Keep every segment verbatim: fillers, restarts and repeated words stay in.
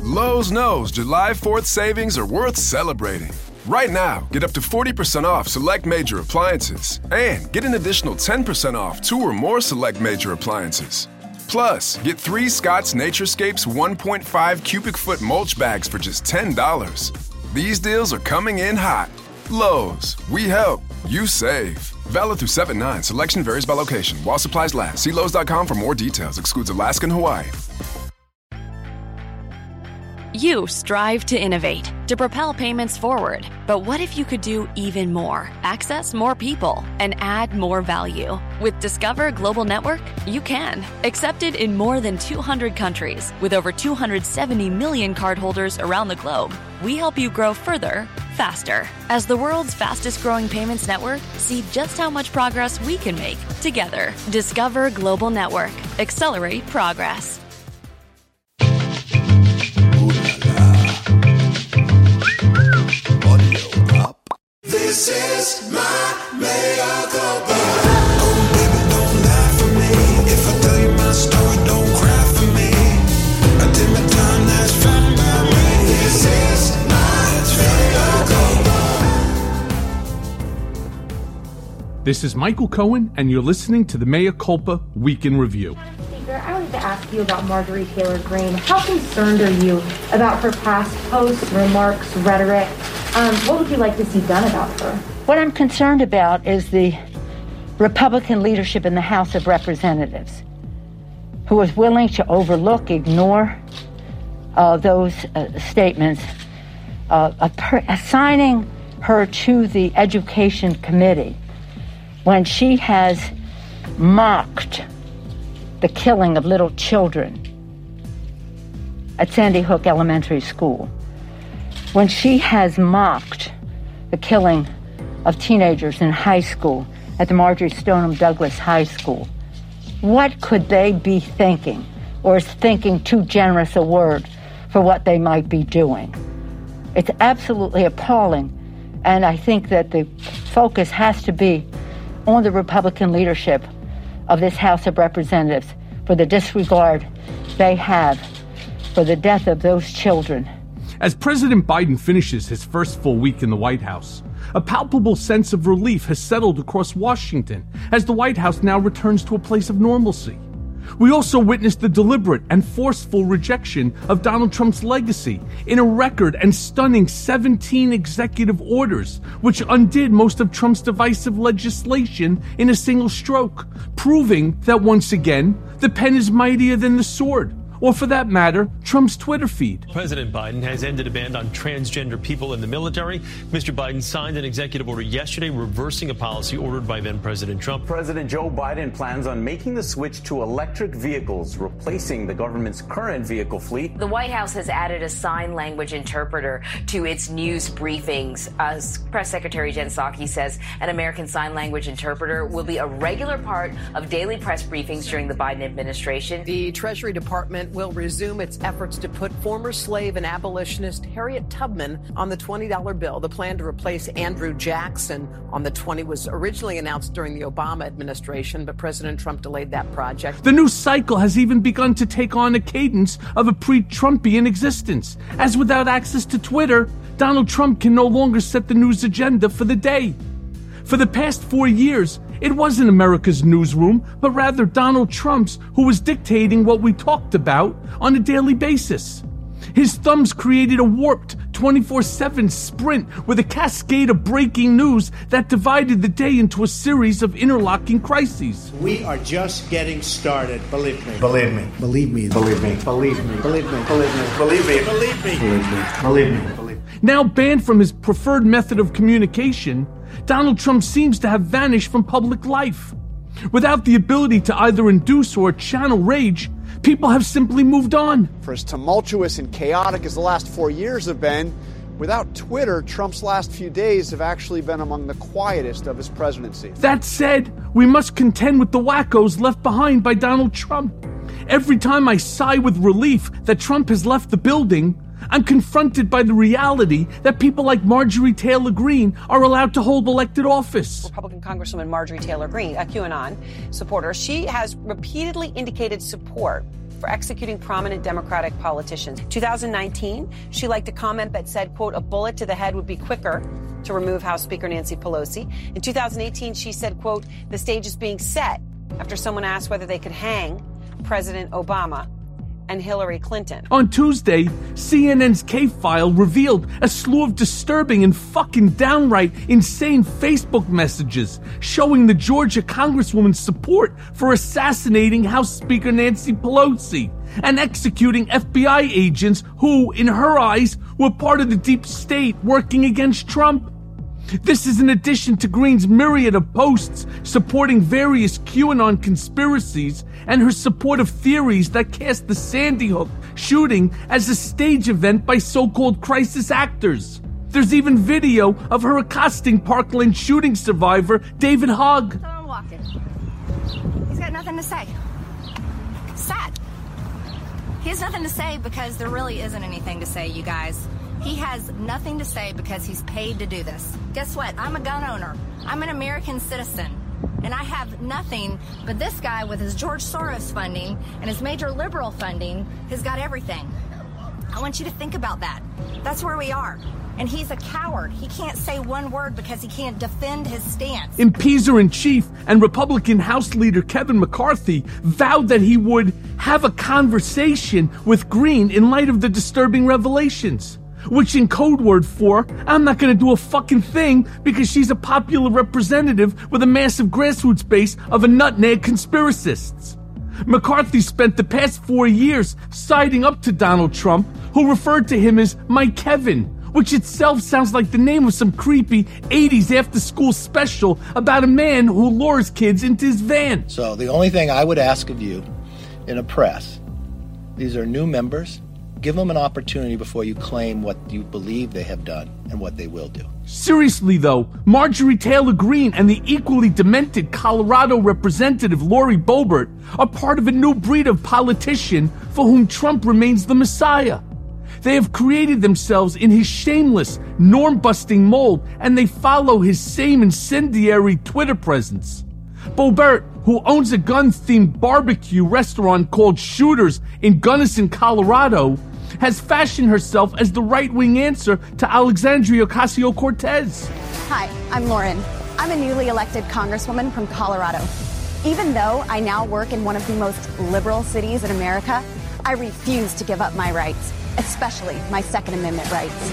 Lowe's knows July fourth savings are worth celebrating. Right now, get up to forty percent off select major appliances and get an additional ten percent off two or more select major appliances. Plus, get three Scott's Naturescapes one point five cubic foot mulch bags for just ten dollars. These deals are coming in hot. Lowe's, we help, you save. Valid through seven nine. Selection varies by location. While supplies last. See Lowe's dot com for more details. Excludes Alaska and Hawaii. You strive to innovate, to propel payments forward. But what if you could do even more? Access more people and add more value. With Discover Global Network, you can. Accepted in more than two hundred countries, with over two hundred seventy million cardholders around the globe, we help you grow further, faster. As the world's fastest growing payments network, see just how much progress we can make together. Discover Global Network. Accelerate progress. This is my mea culpa. Oh, baby, don't laugh at me. If I tell you my story, don't cry for me. I did my time, that's fine by me. This is my mea culpa. This is Michael Cohen, and you're listening to the Mea Culpa Week in Review. Speaker, I wanted to ask you about Marjorie Taylor Greene. How concerned are you about her past posts, remarks, rhetoric? Um, what would you like to see done about her? What I'm concerned about is the Republican leadership in the House of Representatives, who is willing to overlook, ignore uh, those uh, statements, uh, per- assigning her to the Education Committee when she has mocked the killing of little children at Sandy Hook Elementary School, when she has mocked the killing of teenagers in high school at the Marjorie Stoneman Douglas High School. What could they be thinking? Or is thinking too generous a word for what they might be doing? It's absolutely appalling, and I think that the focus has to be on the Republican leadership of this House of Representatives for the disregard they have for the death of those children. As President Biden finishes his first full week in the White House, a palpable sense of relief has settled across Washington as the White House now returns to a place of normalcy. We also witnessed the deliberate and forceful rejection of Donald Trump's legacy in a record and stunning seventeen executive orders, which undid most of Trump's divisive legislation in a single stroke, proving that once again, the pen is mightier than the sword. Or for that matter, Trump's Twitter feed. President Biden has ended a ban on transgender people in the military. Mister Biden signed an executive order yesterday reversing a policy ordered by then President Trump. President Joe Biden plans on making the switch to electric vehicles, replacing the government's current vehicle fleet. The White House has added a sign language interpreter to its news briefings. Uh, Press Secretary Jen Psaki says an American Sign Language interpreter will be a regular part of daily press briefings during the Biden administration. The Treasury Department will resume its efforts to put former slave and abolitionist Harriet Tubman on the twenty dollar bill. The plan to replace Andrew Jackson on the twenty was originally announced during the Obama administration, but President Trump delayed that project. The news cycle has even begun to take on a cadence of a pre-Trumpian existence, as without access to Twitter, Donald Trump can no longer set the news agenda for the day. For the past four years, it wasn't America's newsroom, but rather Donald Trump's, who was dictating what we talked about on a daily basis. His thumbs created a warped twenty-four seven sprint with a cascade of breaking news that divided the day into a series of interlocking crises. We are just getting started, believe me. Believe me. Believe me. Believe me. Believe me. Believe me. Believe me. Believe me. Believe me. Believe me. Believe me. Believe me. Now banned from his preferred method of communication, Donald Trump seems to have vanished from public life. Without the ability to either induce or channel rage, people have simply moved on. For as tumultuous and chaotic as the last four years have been, without Twitter, Trump's last few days have actually been among the quietest of his presidency. That said, we must contend with the wackos left behind by Donald Trump. Every time I sigh with relief that Trump has left the building, I'm confronted by the reality that people like Marjorie Taylor Greene are allowed to hold elected office. Republican Congresswoman Marjorie Taylor Greene, a QAnon supporter, she has repeatedly indicated support for executing prominent Democratic politicians. two thousand nineteen, she liked a comment that said, quote, a bullet to the head would be quicker to remove House Speaker Nancy Pelosi. In two thousand eighteen, she said, quote, the stage is being set after someone asked whether they could hang President Obama and Hillary Clinton. On Tuesday, C N N's K-File revealed a slew of disturbing and fucking downright insane Facebook messages showing the Georgia Congresswoman's support for assassinating House Speaker Nancy Pelosi and executing F B I agents who, in her eyes, were part of the deep state working against Trump. This is in addition to Greene's myriad of posts supporting various QAnon conspiracies and her support of theories that cast the Sandy Hook shooting as a stage event by so-called crisis actors. There's even video of her accosting Parkland shooting survivor David Hogg. Someone walking. He's got nothing to say. Sad. He has nothing to say because there really isn't anything to say, you guys. He has nothing to say because he's paid to do this. Guess what? I'm a gun owner. I'm an American citizen. And I have nothing, but this guy with his George Soros funding and his major liberal funding has got everything. I want you to think about that. That's where we are. And he's a coward. He can't say one word because he can't defend his stance. Impeacher-in-Chief and Republican House Leader Kevin McCarthy vowed that he would have a conversation with Greene in light of the disturbing revelations. Which in code word for, I'm not gonna do a fucking thing because she's a popular representative with a massive grassroots base of a nutneg conspiracists. McCarthy spent the past four years siding up to Donald Trump, who referred to him as my Kevin, which itself sounds like the name of some creepy eighties after-school special about a man who lures kids into his van. So the only thing I would ask of you in a press, these are new members. Give them an opportunity before you claim what you believe they have done and what they will do. Seriously, though, Marjorie Taylor Greene and the equally demented Colorado Representative Lori Boebert are part of a new breed of politician for whom Trump remains the messiah. They have created themselves in his shameless, norm-busting mold, and they follow his same incendiary Twitter presence. Boebert, who owns a gun-themed barbecue restaurant called Shooters in Gunnison, Colorado, has fashioned herself as the right-wing answer to Alexandria Ocasio-Cortez. Hi, I'm Lauren. I'm a newly elected congresswoman from Colorado. Even though I now work in one of the most liberal cities in America, I refuse to give up my rights, especially my Second Amendment rights.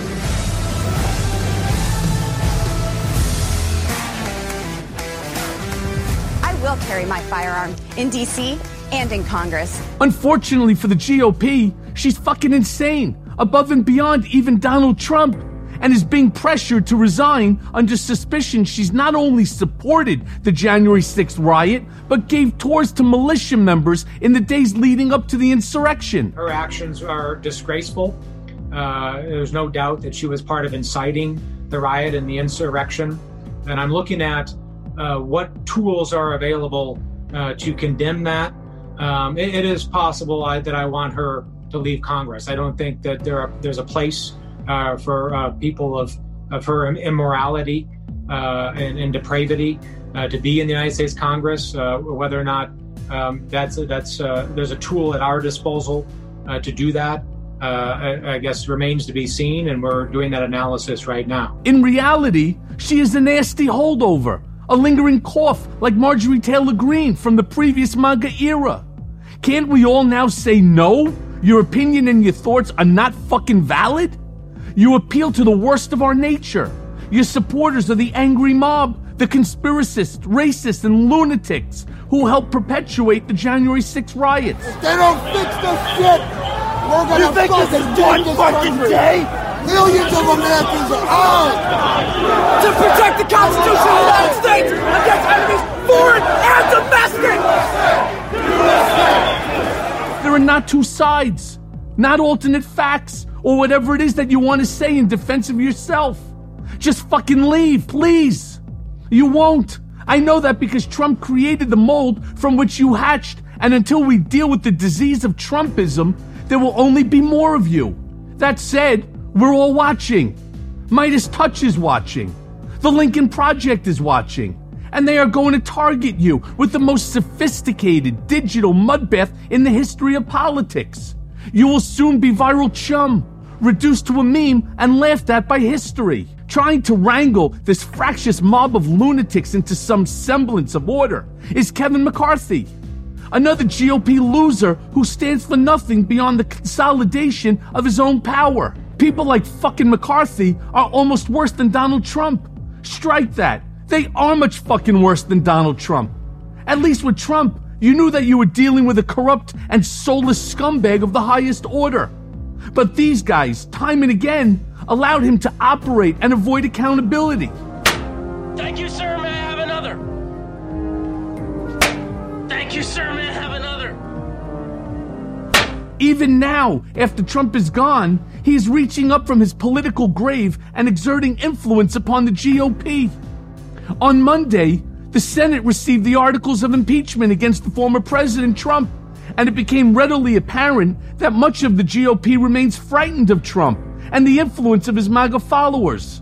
I will carry my firearm in D C and in Congress. Unfortunately for the G O P, she's fucking insane, above and beyond even Donald Trump, and is being pressured to resign under suspicion she's not only supported the January sixth riot, but gave tours to militia members in the days leading up to the insurrection. Her actions are disgraceful. Uh, there's no doubt that she was part of inciting the riot and the insurrection. And I'm looking at uh, what tools are available uh, to condemn that. Um, it, it is possible I, that I want her to leave Congress. I don't think that there are, there's a place uh, for uh, people of, of her immorality uh, and, and depravity uh, to be in the United States Congress. Uh, whether or not um, that's that's uh, there's a tool at our disposal uh, to do that, uh, I, I guess remains to be seen, and we're doing that analysis right now. In reality, she is a nasty holdover, a lingering cough like Marjorie Taylor Greene from the previous MAGA era. Can't we all now say no? Your opinion and your thoughts are not fucking valid? You appeal to the worst of our nature. Your supporters are the angry mob, the conspiracists, racists, and lunatics who helped perpetuate the January sixth riots. If they don't fix this shit, we're gonna you think fucking this is one fucking country. Day? Millions of Americans are out to protect the Constitution of the United States against enemies, foreign and domestic. There are not two sides, not alternate facts, or whatever it is that you want to say in defense of yourself. Just fucking leave, please. You won't. I know that because Trump created the mold from which you hatched, and until we deal with the disease of Trumpism, there will only be more of you. That said, we're all watching. Midas Touch is watching. The Lincoln Project is watching. And they are going to target you with the most sophisticated digital mudbath in the history of politics. You will soon be viral chum, reduced to a meme and laughed at by history. Trying to wrangle this fractious mob of lunatics into some semblance of order is Kevin McCarthy, another G O P loser who stands for nothing beyond the consolidation of his own power. People like fucking McCarthy are almost worse than Donald Trump. Strike that. They are much fucking worse than Donald Trump. At least with Trump, you knew that you were dealing with a corrupt and soulless scumbag of the highest order. But these guys, time and again, allowed him to operate and avoid accountability. Thank you, sir. May I have another? Thank you, sir. May I have another? Even now, after Trump is gone, he is reaching up from his political grave and exerting influence upon the G O P. On Monday, the Senate received the articles of impeachment against the former President Trump, and it became readily apparent that much of the G O P remains frightened of Trump and the influence of his MAGA followers.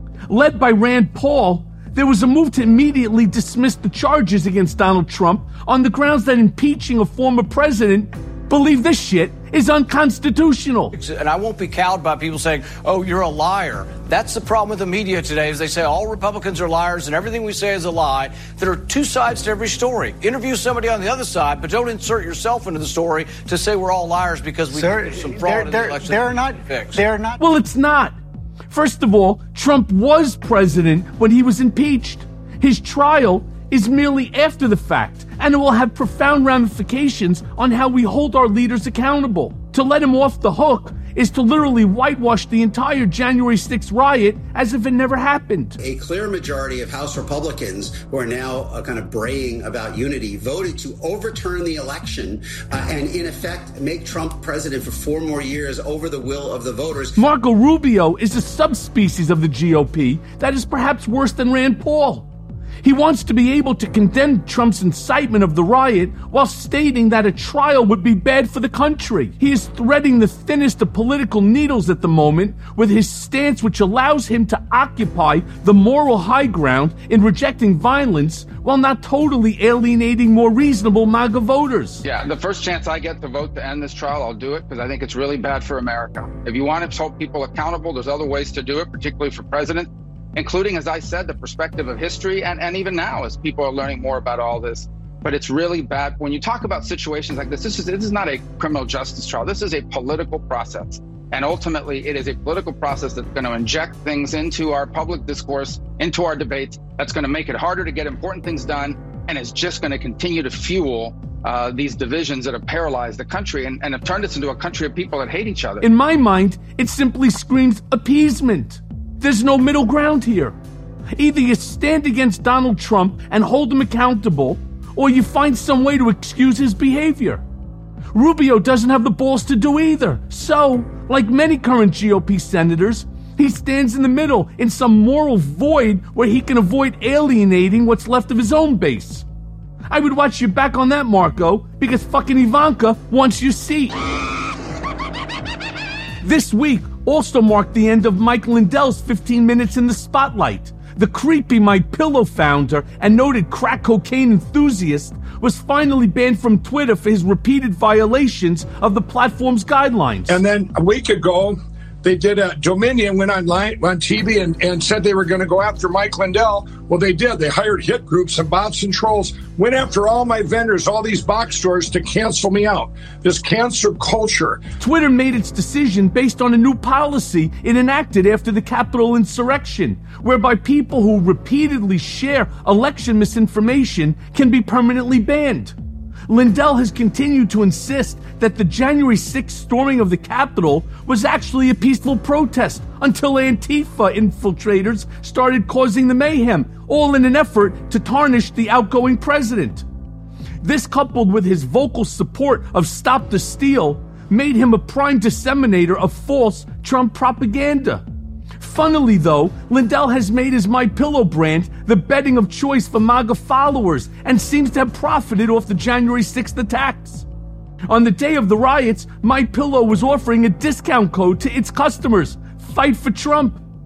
Led by Rand Paul, there was a move to immediately dismiss the charges against Donald Trump on the grounds that impeaching a former president, believe this shit, is unconstitutional. And I won't be cowed by people saying, oh, you're a liar. That's the problem with the media today, is they say all Republicans are liars and everything we say is a lie. There are two sides to every story. Interview somebody on the other side, but don't insert yourself into the story to say we're all liars because we Sir, think there's some fraud they're, in they're, the election. They're not, they're not. Well, it's not. First of all, Trump was president when he was impeached. His trial is merely after the fact, and it will have profound ramifications on how we hold our leaders accountable. To let him off the hook is to literally whitewash the entire January sixth riot as if it never happened. A clear majority of House Republicans, who are now uh, kind of braying about unity, voted to overturn the election uh, and, in effect, make Trump president for four more years over the will of the voters. Marco Rubio is a subspecies of the G O P that is perhaps worse than Rand Paul. He wants to be able to condemn Trump's incitement of the riot while stating that a trial would be bad for the country. He is threading the thinnest of political needles at the moment with his stance, which allows him to occupy the moral high ground in rejecting violence while not totally alienating more reasonable MAGA voters. Yeah, the first chance I get to vote to end this trial, I'll do it because I think it's really bad for America. If you want to hold people accountable, there's other ways to do it, particularly for president, including, as I said, the perspective of history, and, and even now as people are learning more about all this. But it's really bad. When you talk about situations like this, this is, this is not a criminal justice trial. This is a political process. And ultimately, it is a political process that's going to inject things into our public discourse, into our debates, that's going to make it harder to get important things done, and is just going to continue to fuel uh, these divisions that have paralyzed the country and, and have turned us into a country of people that hate each other. In my mind, it simply screams appeasement. There's no middle ground here. Either you stand against Donald Trump and hold him accountable, or you find some way to excuse his behavior. Rubio doesn't have the balls to do either. So, like many current G O P senators, he stands in the middle in some moral void where he can avoid alienating what's left of his own base. I would watch your back on that, Marco, because fucking Ivanka wants your seat. This week also marked the end of Mike Lindell's fifteen minutes in the spotlight. The creepy My Pillow founder and noted crack cocaine enthusiast was finally banned from Twitter for his repeated violations of the platform's guidelines. And then a week ago, they did a Dominion went online on T V and, and said they were going to go after Mike Lindell. Well, they did. They hired hit groups and bots and trolls, went after all my vendors, all these box stores to cancel me out. This cancer culture. Twitter made its decision based on a new policy it enacted after the Capitol insurrection, whereby people who repeatedly share election misinformation can be permanently banned. Lindell has continued to insist that the January sixth storming of the Capitol was actually a peaceful protest until Antifa infiltrators started causing the mayhem, all in an effort to tarnish the outgoing president. This, coupled with his vocal support of Stop the Steal, made him a prime disseminator of false Trump propaganda. Funnily, though, Lindell has made his My Pillow brand the bedding of choice for MAGA followers and seems to have profited off the January sixth attacks. On the day of the riots, My Pillow was offering a discount code to its customers, Fight for Trump.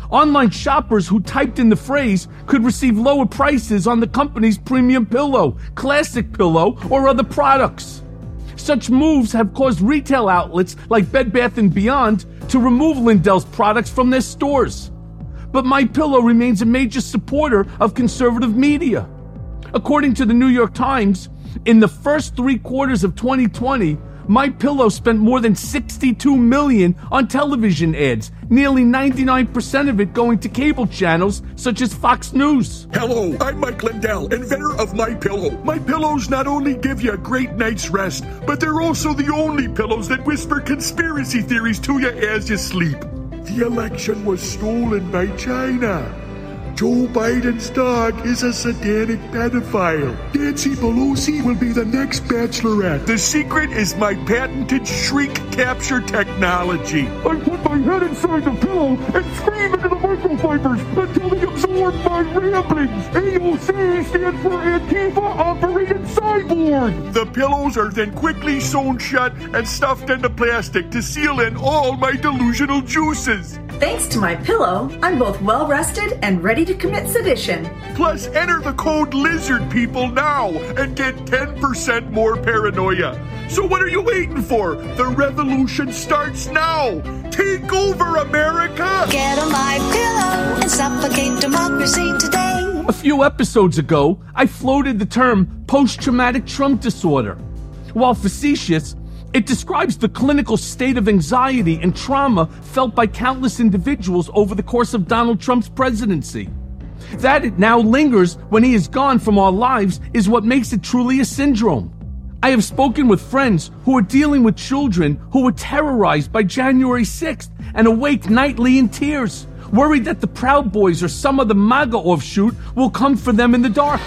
Online shoppers who typed in the phrase could receive lower prices on the company's premium pillow, classic pillow, or other products. Such moves have caused retail outlets like Bed Bath and Beyond to remove Lindell's products from their stores. But MyPillow remains a major supporter of conservative media. According to the New York Times, in the first three quarters of twenty twenty, MyPillow spent more than sixty-two million dollars on television ads, nearly ninety-nine percent of it going to cable channels such as Fox News. Hello, I'm Mike Lindell, inventor of MyPillow. My pillows not only give you a great night's rest, but they're also the only pillows that whisper conspiracy theories to you as you sleep. The election was stolen by China. Joe Biden's dog is a satanic pedophile. Nancy Pelosi will be the next bachelorette. The secret is my patented shriek capture technology. I put my head inside the pillow and scream into the microfibers until they absorb my ramblings. A O C stands for Antifa Operated Cyborg. The pillows are then quickly sewn shut and stuffed into plastic to seal in all my delusional juices. Thanks to MyPillow, I'm both well-rested and ready to commit sedition. Plus, enter the code LIZARDPEOPLE now and get ten percent more paranoia. So what are you waiting for? The revolution starts now. Take over, America! Get a MyPillow and suffocate democracy today. A few episodes ago, I floated the term post-traumatic Trump disorder. While facetious, it describes the clinical state of anxiety and trauma felt by countless individuals over the course of Donald Trump's presidency. That it now lingers when he is gone from our lives is what makes it truly a syndrome. I have spoken with friends who are dealing with children who were terrorized by January sixth and awake nightly in tears, worried that the Proud Boys or some other MAGA offshoot will come for them in the dark.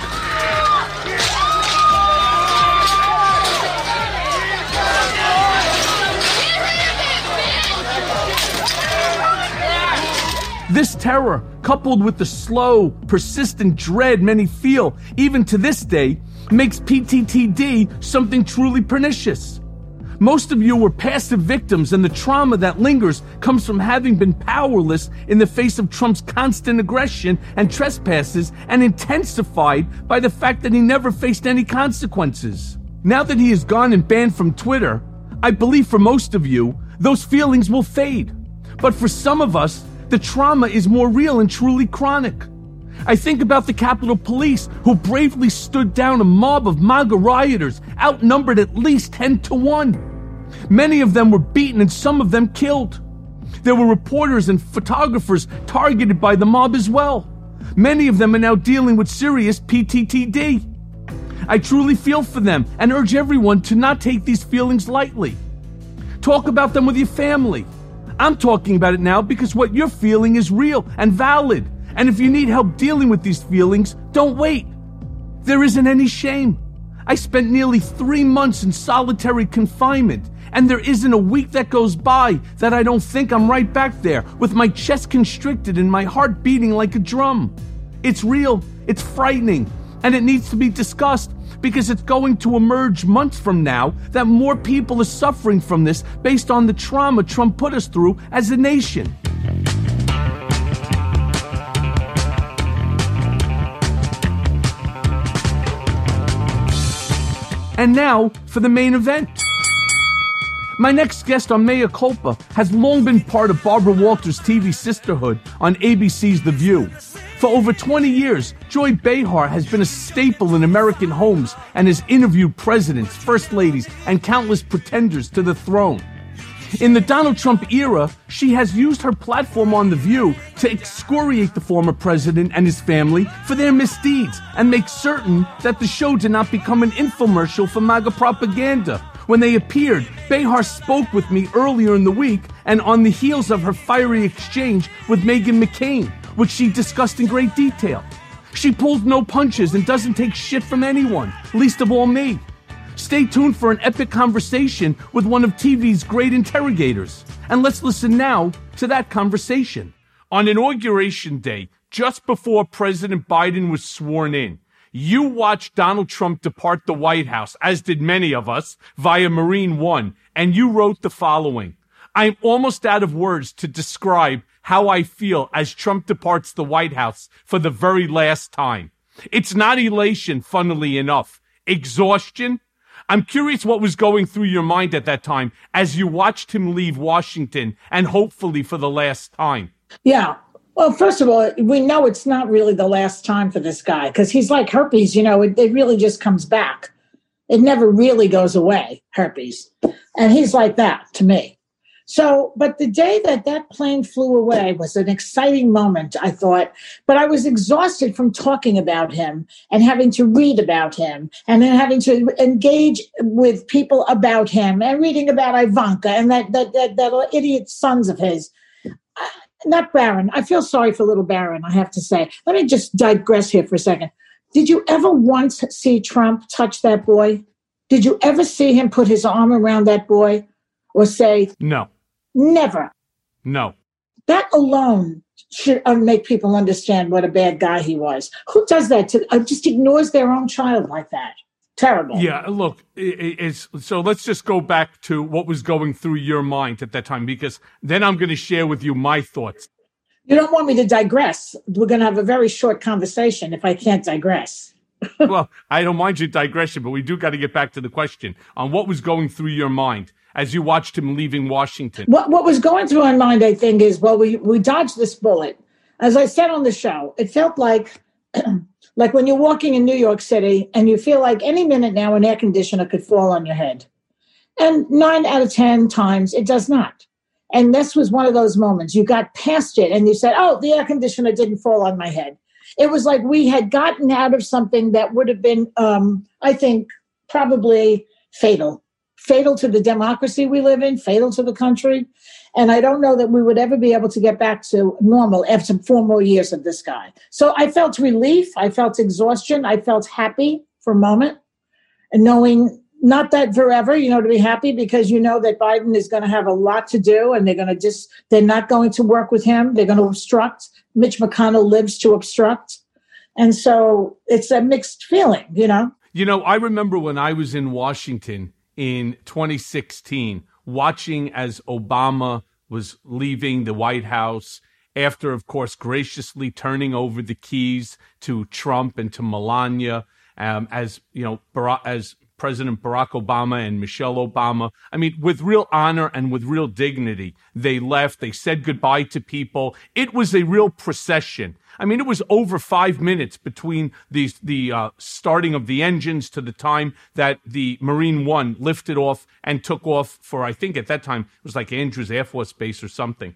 This terror, coupled with the slow, persistent dread many feel, even to this day, makes P T T D something truly pernicious. Most of you were passive victims, and the trauma that lingers comes from having been powerless in the face of Trump's constant aggression and trespasses, and intensified by the fact that he never faced any consequences. Now that he is gone and banned from Twitter, I believe for most of you, those feelings will fade. But for some of us, the trauma is more real and truly chronic. I think about the Capitol Police, who bravely stood down a mob of MAGA rioters, outnumbered at least ten to one. Many of them were beaten and some of them killed. There were reporters and photographers targeted by the mob as well. Many of them are now dealing with serious P T T D. I truly feel for them and urge everyone to not take these feelings lightly. Talk about them with your family. I'm talking about it now because what you're feeling is real and valid. And if you need help dealing with these feelings, don't wait. There isn't any shame. I spent nearly three months in solitary confinement, and there isn't a week that goes by that I don't think I'm right back there with my chest constricted and my heart beating like a drum. It's real, it's frightening, and it needs to be discussed because it's going to emerge months from now that more people are suffering from this based on the trauma Trump put us through as a nation. And now for the main event. My next guest on Mea Culpa has long been part of Barbara Walters' T V sisterhood on A B C's The View. For over twenty years, Joy Behar has been a staple in American homes and has interviewed presidents, first ladies, and countless pretenders to the throne. In the Donald Trump era, she has used her platform on The View to excoriate the former president and his family for their misdeeds and make certain that the show did not become an infomercial for MAGA propaganda. When they appeared, Behar spoke with me earlier in the week and on the heels of her fiery exchange with Meghan McCain, which she discussed in great detail. She pulls no punches and doesn't take shit from anyone, least of all me. Stay tuned for an epic conversation with one of T V's great interrogators. And let's listen now to that conversation. On Inauguration Day, just before President Biden was sworn in, you watched Donald Trump depart the White House, as did many of us, via Marine One, and you wrote the following. I'm almost out of words to describe how I feel as Trump departs the White House for the very last time. It's not elation, funnily enough. Exhaustion. I'm curious what was going through your mind at that time as you watched him leave Washington and hopefully for the last time. Yeah. Well, first of all, we know it's not really the last time for this guy because he's like herpes, you know, it, it really just comes back. It never really goes away, herpes. And he's like that to me. So, but the day that that plane flew away was an exciting moment, I thought. But I was exhausted from talking about him and having to read about him and then having to engage with people about him and reading about Ivanka and that that that, that idiot sons of his. Uh, not Barron. I feel sorry for little Barron, I have to say. Let me just digress here for a second. Did you ever once see Trump touch that boy? Did you ever see him put his arm around that boy or say, no? Never. No. That alone should make people understand what a bad guy he was. Who does that? To uh, just ignores their own child like that? Terrible. Yeah, look, it, it's, so let's just go back to what was going through your mind at that time, because then I'm going to share with you my thoughts. You don't want me to digress. We're going to have a very short conversation if I can't digress. Well, I don't mind your digression, but we do got to get back to the question on what was going through your mind as you watched him leaving Washington. What what was going through my mind, I think, is, well, we, we dodged this bullet. As I said on the show, it felt like like when you're walking in New York City and you feel like any minute now an air conditioner could fall on your head. And nine out of ten times it does not. And this was one of those moments. You got past it and you said, oh, the air conditioner didn't fall on my head. It was like we had gotten out of something that would have been, um, I think, probably fatal. Fatal to the democracy we live in, fatal to the country. And I don't know that we would ever be able to get back to normal after four more years of this guy. So I felt relief. I felt exhaustion. I felt happy for a moment. And knowing, not that forever, you know, to be happy because you know that Biden is going to have a lot to do and they're going to just, they're not going to work with him. They're going to obstruct. Mitch McConnell lives to obstruct. And so it's a mixed feeling, you know. You know, I remember when I was in Washington in twenty sixteen, watching as Obama was leaving the White House after, of course, graciously turning over the keys to Trump and to Melania, um, as, you know, Barack, as President Barack Obama and Michelle Obama. I mean, with real honor and with real dignity, they left. They said goodbye to people. It was a real procession. I mean, it was over five minutes between the, the uh, starting of the engines to the time that the Marine One lifted off and took off for, I think at that time, it was like Andrews Air Force Base or something.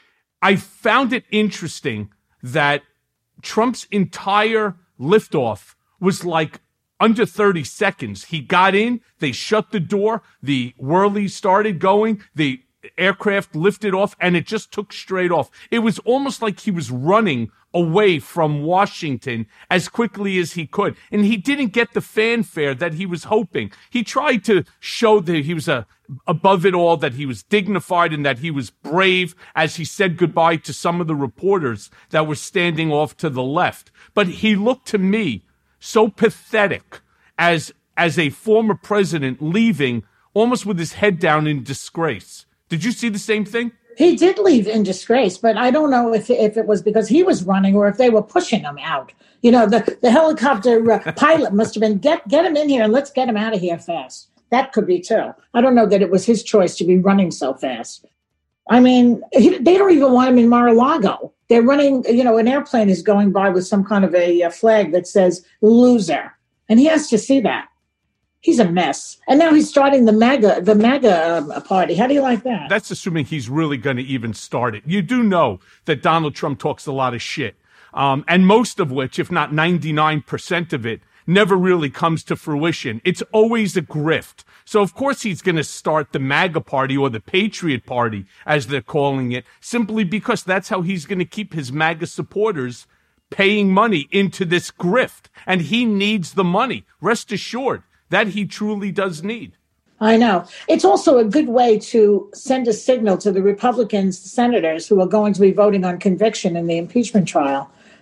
I found it interesting that Trump's entire liftoff was like under thirty seconds. He got in, they shut the door, the whirly started going, the aircraft lifted off, and it just took straight off. It was almost like he was running away from Washington as quickly as he could. And he didn't get the fanfare that he was hoping. He tried to show that he was a, above it all, that he was dignified and that he was brave as he said goodbye to some of the reporters that were standing off to the left. But he looked to me so pathetic as as a former president leaving almost with his head down in disgrace. Did you see the same thing? He did leave in disgrace, but I don't know if if it was because he was running or if they were pushing him out. You know, the, the helicopter uh, pilot must have been, get get him in here and let's get him out of here fast. That could be too. I don't know that it was his choice to be running so fast. I mean, he, they don't even want him in Mar-a-Lago. They're running, you know, an airplane is going by with some kind of a, a flag that says loser. And he has to see that. He's a mess. And now he's starting the MAGA, the MAGA um, party. How do you like that? That's assuming he's really going to even start it. You do know that Donald Trump talks a lot of shit. Um, and most of which, if not ninety-nine percent of it, never really comes to fruition. It's always a grift. So, of course, he's going to start the MAGA party or the Patriot Party, as they're calling it, simply because that's how he's going to keep his MAGA supporters paying money into this grift. And he needs the money. Rest assured that he truly does need. I know. It's also a good way to send a signal to the Republicans, senators who are going to be voting on conviction in the impeachment trial,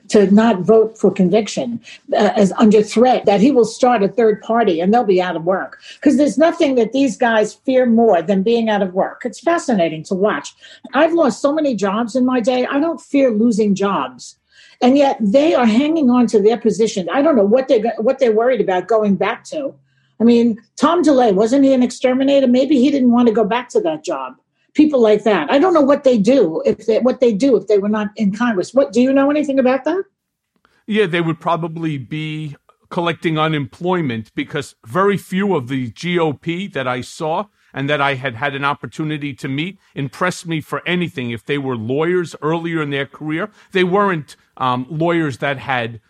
to not vote for conviction uh, as under threat, that he will start a third party and they'll be out of work. Because there's nothing that these guys fear more than being out of work. It's fascinating to watch. I've lost so many jobs in my day. I don't fear losing jobs. And yet they are hanging on to their position. I don't know what they're, what they're worried about going back to. I mean, Tom DeLay, wasn't he an exterminator? Maybe he didn't want to go back to that job. People like that. I don't know what they do if they, what they do if they were not in Congress. What, do you know anything about that? Yeah, they would probably be collecting unemployment, because very few of the G O P that I saw and that I had had an opportunity to meet impressed me for anything. If they were lawyers earlier in their career, they weren't um, lawyers that had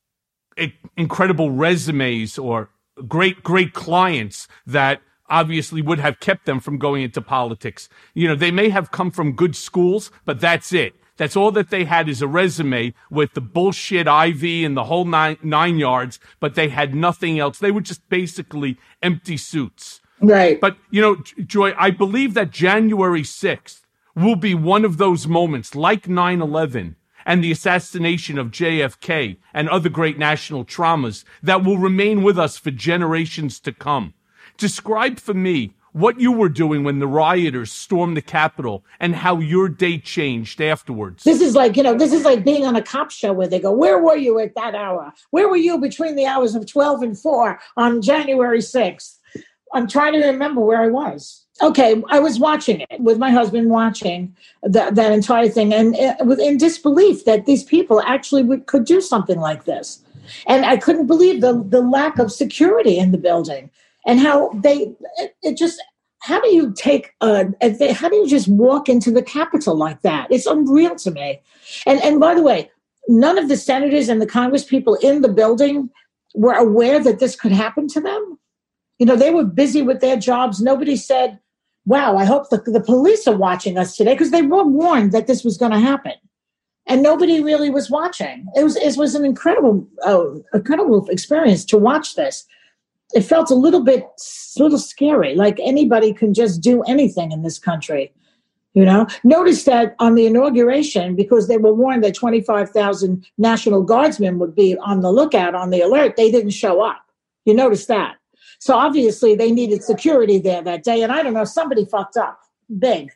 a- incredible resumes or great, great clients that obviously would have kept them from going into politics. You know, they may have come from good schools, but that's it. That's all that they had is a resume with the bullshit I V and the whole nine, nine yards, but they had nothing else. They were just basically empty suits. Right. But, you know, Joy, I believe that January sixth will be one of those moments like nine eleven and the assassination of J F K and other great national traumas that will remain with us for generations to come. Describe for me what you were doing when the rioters stormed the Capitol and how your day changed afterwards. This is like, you know, this is like being on a cop show where they go, where were you at that hour? Where were you between the hours of twelve and four on January sixth? I'm trying to remember where I was. Okay, I was watching it with my husband, watching that, that entire thing, and uh, with in disbelief that these people actually would, could do something like this. And I couldn't believe the, the lack of security in the building and how they, it, it just, how do you take, uh, how do you just walk into the Capitol like that? It's unreal to me. And, and by the way, none of the senators and the Congress people in the building were aware that this could happen to them. You know, they were busy with their jobs. Nobody said, wow, I hope the, the police are watching us today, because they were warned that this was going to happen. And nobody really was watching. It was it was an incredible, uh, incredible experience to watch this. It felt a little bit, a little scary, like anybody can just do anything in this country. You know, notice that on the inauguration, because they were warned that twenty-five thousand National Guardsmen would be on the lookout, on the alert, they didn't show up. You notice that. So obviously they needed security there that day. And I don't know, somebody fucked up big.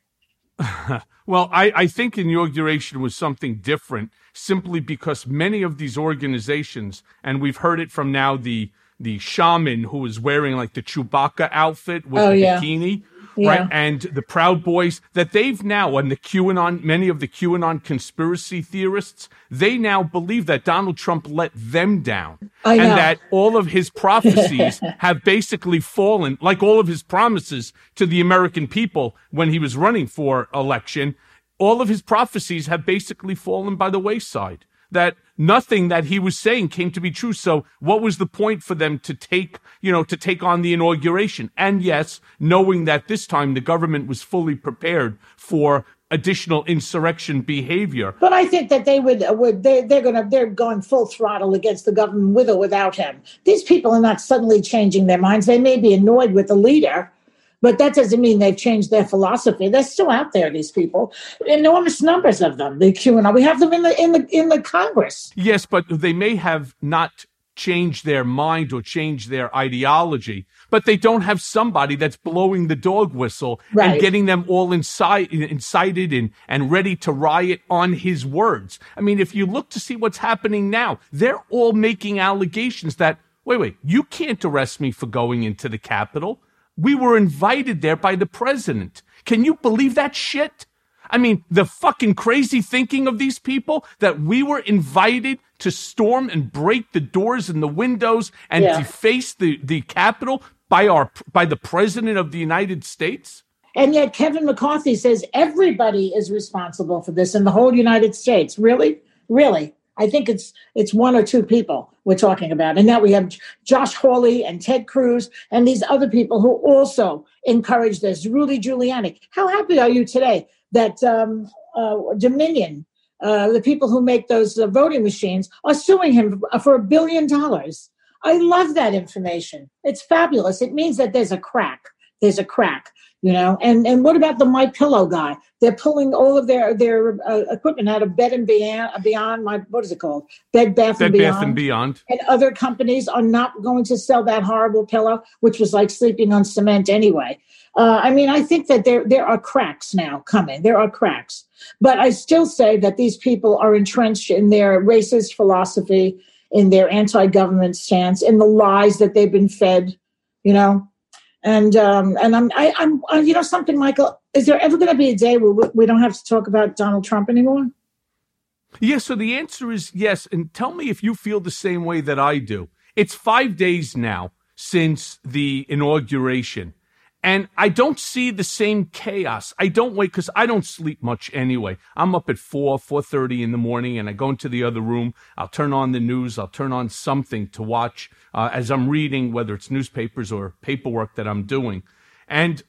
Well, I, I think inauguration was something different simply because many of these organizations, and we've heard it from now the the shaman who was wearing like the Chewbacca outfit with oh, the yeah. bikini, yeah. right? And the Proud Boys, that they've now, and the QAnon, many of the QAnon conspiracy theorists, they now believe that Donald Trump let them down. I know. And that all of his prophecies have basically fallen, like all of his promises to the American people when he was running for election, all of his prophecies have basically fallen by the wayside. That nothing that he was saying came to be true. So what was the point for them to take, you know, to take on the inauguration? And yes, knowing that this time the government was fully prepared for additional insurrection behavior. But I think that they would, would they, they're going to, they're going full throttle against the government with or without him. These people are not suddenly changing their minds. They may be annoyed with the leader, but that doesn't mean they've changed their philosophy. They're still out there, these people. Enormous numbers of them. The QAnon. We have them in the in the in the Congress. Yes, but they may have not changed their mind or changed their ideology, but they don't have somebody that's blowing the dog whistle right. and getting them all incite, incited and, and ready to riot on his words. I mean, if you look to see what's happening now, they're all making allegations that, wait, wait, you can't arrest me for going into the Capitol. We were invited there by the president. Can you believe that shit? I mean, the fucking crazy thinking of these people that we were invited to storm and break the doors and the windows and yeah. deface the, the Capitol by our by the president of the United States. And yet Kevin McCarthy says everybody is responsible for this in the whole United States. Really? Really? I think it's it's one or two people we're talking about. And now we have Josh Hawley and Ted Cruz and these other people who also encourage this. Rudy Giuliani. How happy are you today that um, uh, Dominion, uh, the people who make those uh, voting machines, are suing him for a billion dollars? I love that information. It's fabulous. It means that there's a crack. There's a crack. You know, and and what about the My Pillow guy? They're pulling all of their their uh, equipment out of Bed and Beyond. Beyond my what is it called? Bed Bath Bed and Beyond. Bath and Beyond. And other companies are not going to sell that horrible pillow, which was like sleeping on cement anyway. Uh, I mean, I think that there there are cracks now coming. There are cracks, but I still say that these people are entrenched in their racist philosophy, in their anti-government stance, in the lies that they've been fed. You know. And um, and I'm I, I'm uh, you know something, Michael. Is there ever going to be a day where we, we don't have to talk about Donald Trump anymore? Yes. So the answer is yes. And tell me if you feel the same way that I do. It's five days now since the inauguration, and I don't see the same chaos. I don't wait because I don't sleep much anyway. I'm up at four, four thirty in the morning, and I go into the other room. I'll turn on the news. I'll turn on something to watch uh, as I'm reading, whether it's newspapers or paperwork that I'm doing. And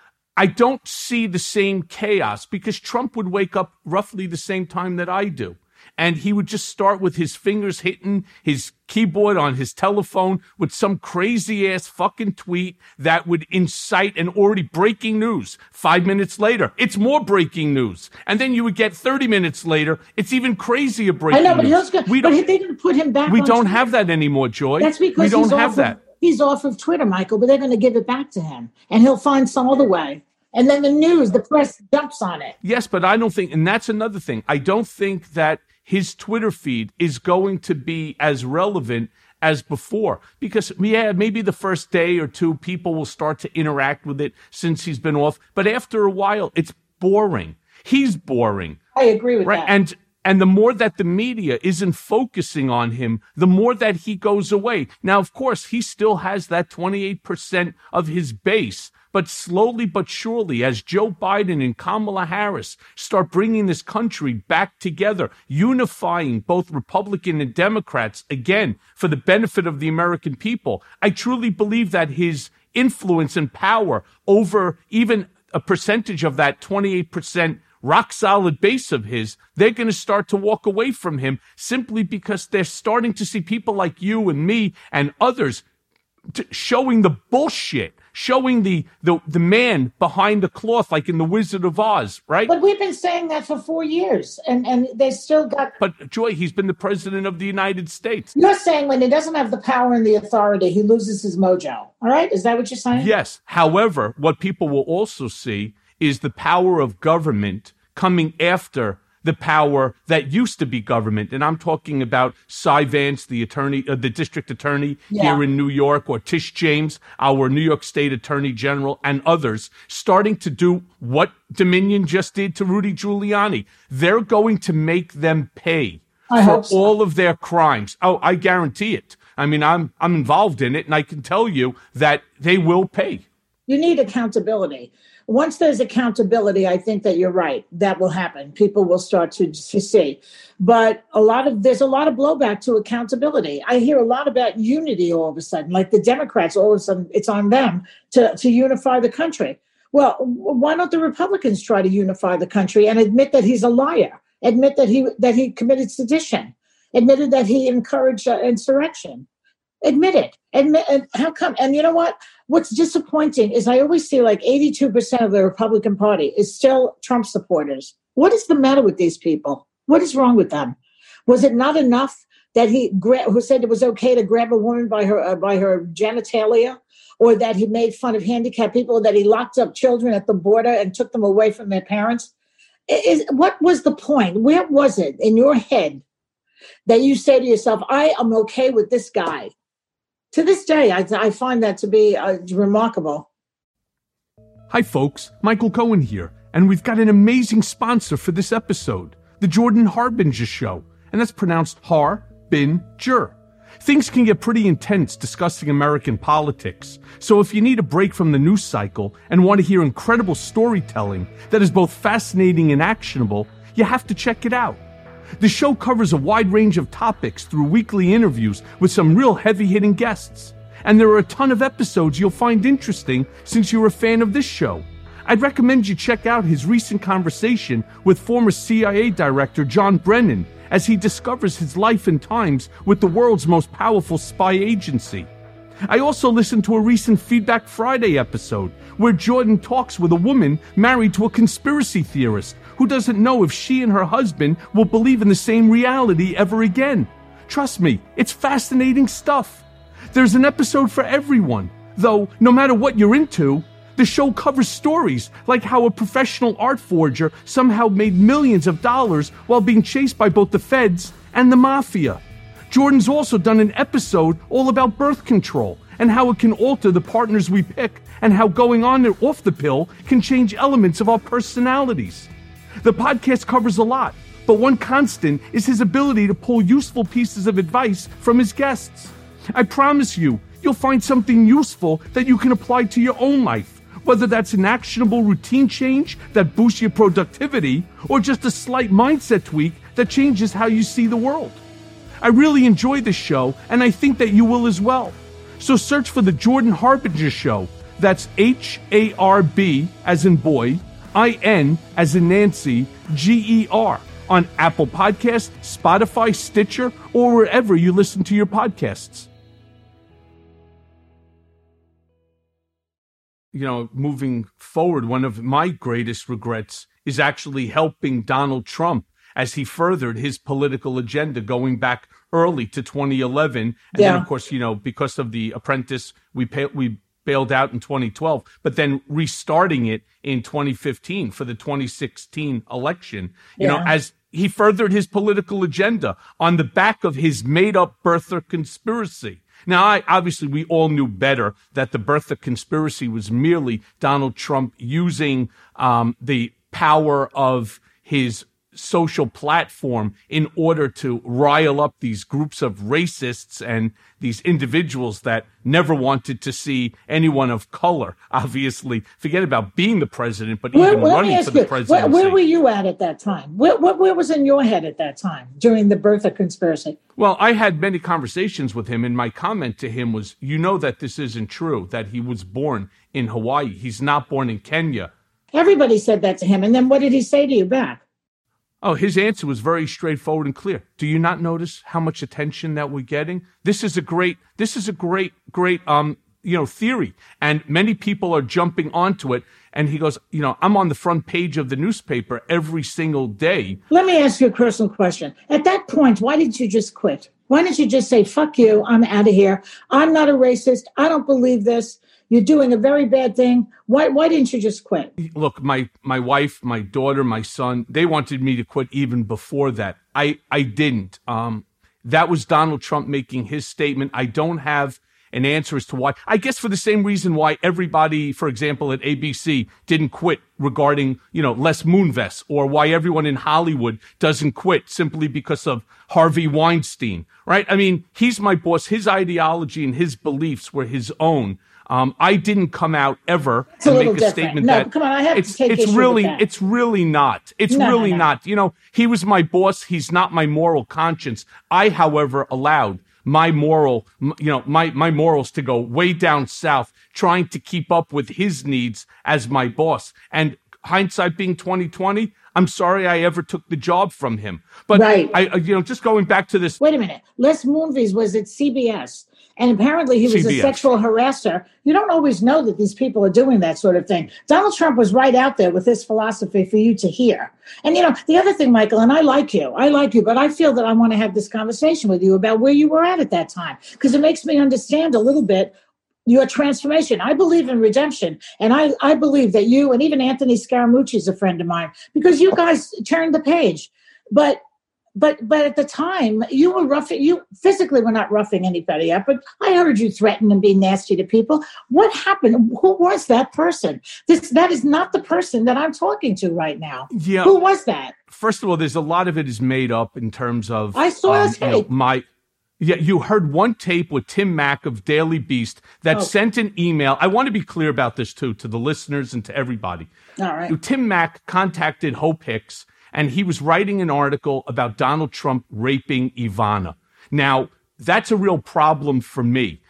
I don't see the same chaos because Trump would wake up roughly the same time that I do. And he would just start with his fingers hitting his keyboard on his telephone with some crazy ass fucking tweet that would incite an already breaking news. Five minutes later, it's more breaking news. And then you would get thirty minutes later, it's even crazier breaking I know, but, news. Gonna, we but don't, they didn't put him back We on don't Twitter. have that anymore, Joy. That's because we don't he's have off that. Of, he's off of Twitter, Michael, but they're going to give it back to him. And he'll find some other way. And then the news, the press jumps on it. Yes, but I don't think, and that's another thing, I don't think that his Twitter feed is going to be as relevant as before. Because, yeah, maybe the first day or two, people will start to interact with it since he's been off. But after a while, it's boring. He's boring. I agree with right? that. And and the more that the media isn't focusing on him, the more that he goes away. Now, of course, he still has that twenty-eight percent of his base. But slowly but surely, as Joe Biden and Kamala Harris start bringing this country back together, unifying both Republican and Democrats, again, for the benefit of the American people, I truly believe that his influence and power over even a percentage of that twenty-eight percent rock solid base of his, they're going to start to walk away from him simply because they're starting to see people like you and me and others t- showing the bullshit. Showing the, the the man behind the cloth, like in The Wizard of Oz, right? But we've been saying that for four years, and, and they still got... But, Joy, he's been the president of the United States. You're saying when he doesn't have the power and the authority, he loses his mojo, all right? Is that what you're saying? Yes. However, what people will also see is the power of government coming after the power that used to be government. And I'm talking about Cy Vance, the attorney, uh, the district attorney yeah. here in New York, or Tish James, our New York State Attorney General, and others starting to do what Dominion just did to Rudy Giuliani. They're going to make them pay I for hope so. all of their crimes. Oh, I guarantee it. I mean, I'm I'm involved in it, and I can tell you that they will pay. You need accountability. Once there's accountability, I think that you're right. That will happen. People will start to, to see. But a lot of there's a lot of blowback to accountability. I hear a lot about unity all of a sudden, like the Democrats, all of a sudden it's on them to, to unify the country. Well, why don't the Republicans try to unify the country and admit that he's a liar, admit that he that he committed sedition, admitted that he encouraged uh, insurrection? Admit it. Admit, and how come? And you know what? What's disappointing is I always see like eighty-two percent of the Republican Party is still Trump supporters. What is the matter with these people? What is wrong with them? Was it not enough that he gra- who said it was okay to grab a woman by her uh, by her genitalia, or that he made fun of handicapped people, that he locked up children at the border and took them away from their parents? Is, what was the point? Where was it in your head that you say to yourself, I am okay with this guy? To this day, I, I find that to be uh, remarkable. Hi, folks. Michael Cohen here, and we've got an amazing sponsor for this episode, The Jordan Harbinger Show, and that's pronounced Har-Bin-Jer. Things can get pretty intense discussing American politics, so if you need a break from the news cycle and want to hear incredible storytelling that is both fascinating and actionable, you have to check it out. The show covers a wide range of topics through weekly interviews with some real heavy-hitting guests. And there are a ton of episodes you'll find interesting since you're a fan of this show. I'd recommend you check out his recent conversation with former C I A Director John Brennan as he discovers his life and times with the world's most powerful spy agency. I also listened to a recent Feedback Friday episode where Jordan talks with a woman married to a conspiracy theorist who doesn't know if she and her husband will believe in the same reality ever again. Trust me, it's fascinating stuff. There's an episode for everyone, though no matter what you're into, the show covers stories like how a professional art forger somehow made millions of dollars while being chased by both the feds and the mafia. Jordan's also done an episode all about birth control and how it can alter the partners we pick and how going on and off the pill can change elements of our personalities. The podcast covers a lot, but one constant is his ability to pull useful pieces of advice from his guests. I promise you, you'll find something useful that you can apply to your own life, whether that's an actionable routine change that boosts your productivity or just a slight mindset tweak that changes how you see the world. I really enjoy this show, and I think that you will as well. So search for The Jordan Harbinger Show. That's H A R B as in boy, I N as in Nancy, G E R on Apple Podcasts, Spotify, Stitcher, or wherever you listen to your podcasts. You know, moving forward, one of my greatest regrets is actually helping Donald Trump as he furthered his political agenda going back early to twenty eleven. And Yeah. then, of course, you know, because of The Apprentice, we pay, we bailed out in twenty twelve, but then restarting it in twenty fifteen for the twenty sixteen election, you know, Yeah. as he furthered his political agenda on the back of his made-up birther conspiracy. Now, I, obviously, we all knew better that the birther conspiracy was merely Donald Trump using um, the power of his social platform in order to rile up these groups of racists and these individuals that never wanted to see anyone of color. Obviously, forget about being the president, but Where, even well, let me running ask for the you, presidency. where, where were you at at that time? Where, where, where was in your head at that time during the birther conspiracy? Well, I had many conversations with him, and my comment to him was, you know that this isn't true, that he was born in Hawaii. He's not born in Kenya. Everybody said that to him. And then what did he say to you back? Oh, his answer was very straightforward and clear. Do you not notice how much attention that we're getting? This is a great, this is a great, great, um, you know, theory. And many people are jumping onto it. And he goes, you know, I'm on the front page of the newspaper every single day. Let me ask you a personal question. At that point, why didn't you just quit? Why didn't you just say, fuck you, I'm out of here. I'm not a racist. I don't believe this. You're doing a very bad thing. Why why didn't you just quit? Look, my my wife, my daughter, my son, they wanted me to quit even before that. I, I didn't. Um, that was Donald Trump making his statement. I don't have an answer as to why. I guess for the same reason why everybody, for example, at A B C didn't quit regarding, you know, Les Moonves, or why everyone in Hollywood doesn't quit simply because of Harvey Weinstein, right? I mean, he's my boss. His ideology and his beliefs were his own. Um, I didn't come out ever It's a and little make a different. statement No, that come on, I have to it's take it's issue with really that. it's really not. It's No, no, really no. not. You know, he was my boss. He's not my moral conscience. I, however, allowed my moral, m- you know, my my morals to go way down south, trying to keep up with his needs as my boss. And hindsight being twenty twenty, I'm sorry I ever took the job from him. But Right. I, I- you know, just going back to this. Wait a minute. Les Moonves was at C B S. And apparently he was C B S. a sexual harasser. You don't always know that these people are doing that sort of thing. Donald Trump was right out there with his philosophy for you to hear. And, you know, the other thing, Michael, and I like you, I like you, but I feel that I want to have this conversation with you about where you were at at that time, because it makes me understand a little bit your transformation. I believe in redemption. And I, I believe that you, and even Anthony Scaramucci is a friend of mine, because you guys turned the page. But But but at the time, you were roughing, you physically were not roughing anybody up, but I heard you threaten and be nasty to people. What happened? Who was that person? This That is not the person that I'm talking to right now. Yeah. Who was that? First of all, there's a lot of it is made up in terms of I saw a you know, tape. my yeah, you heard one tape with Tim Mack of Daily Beast that Oh. sent an email. I want to be clear about this too, to the listeners and to everybody. All right. Tim Mack contacted Hope Hicks, and he was writing an article about Donald Trump raping Ivana. Now, that's a real problem for me.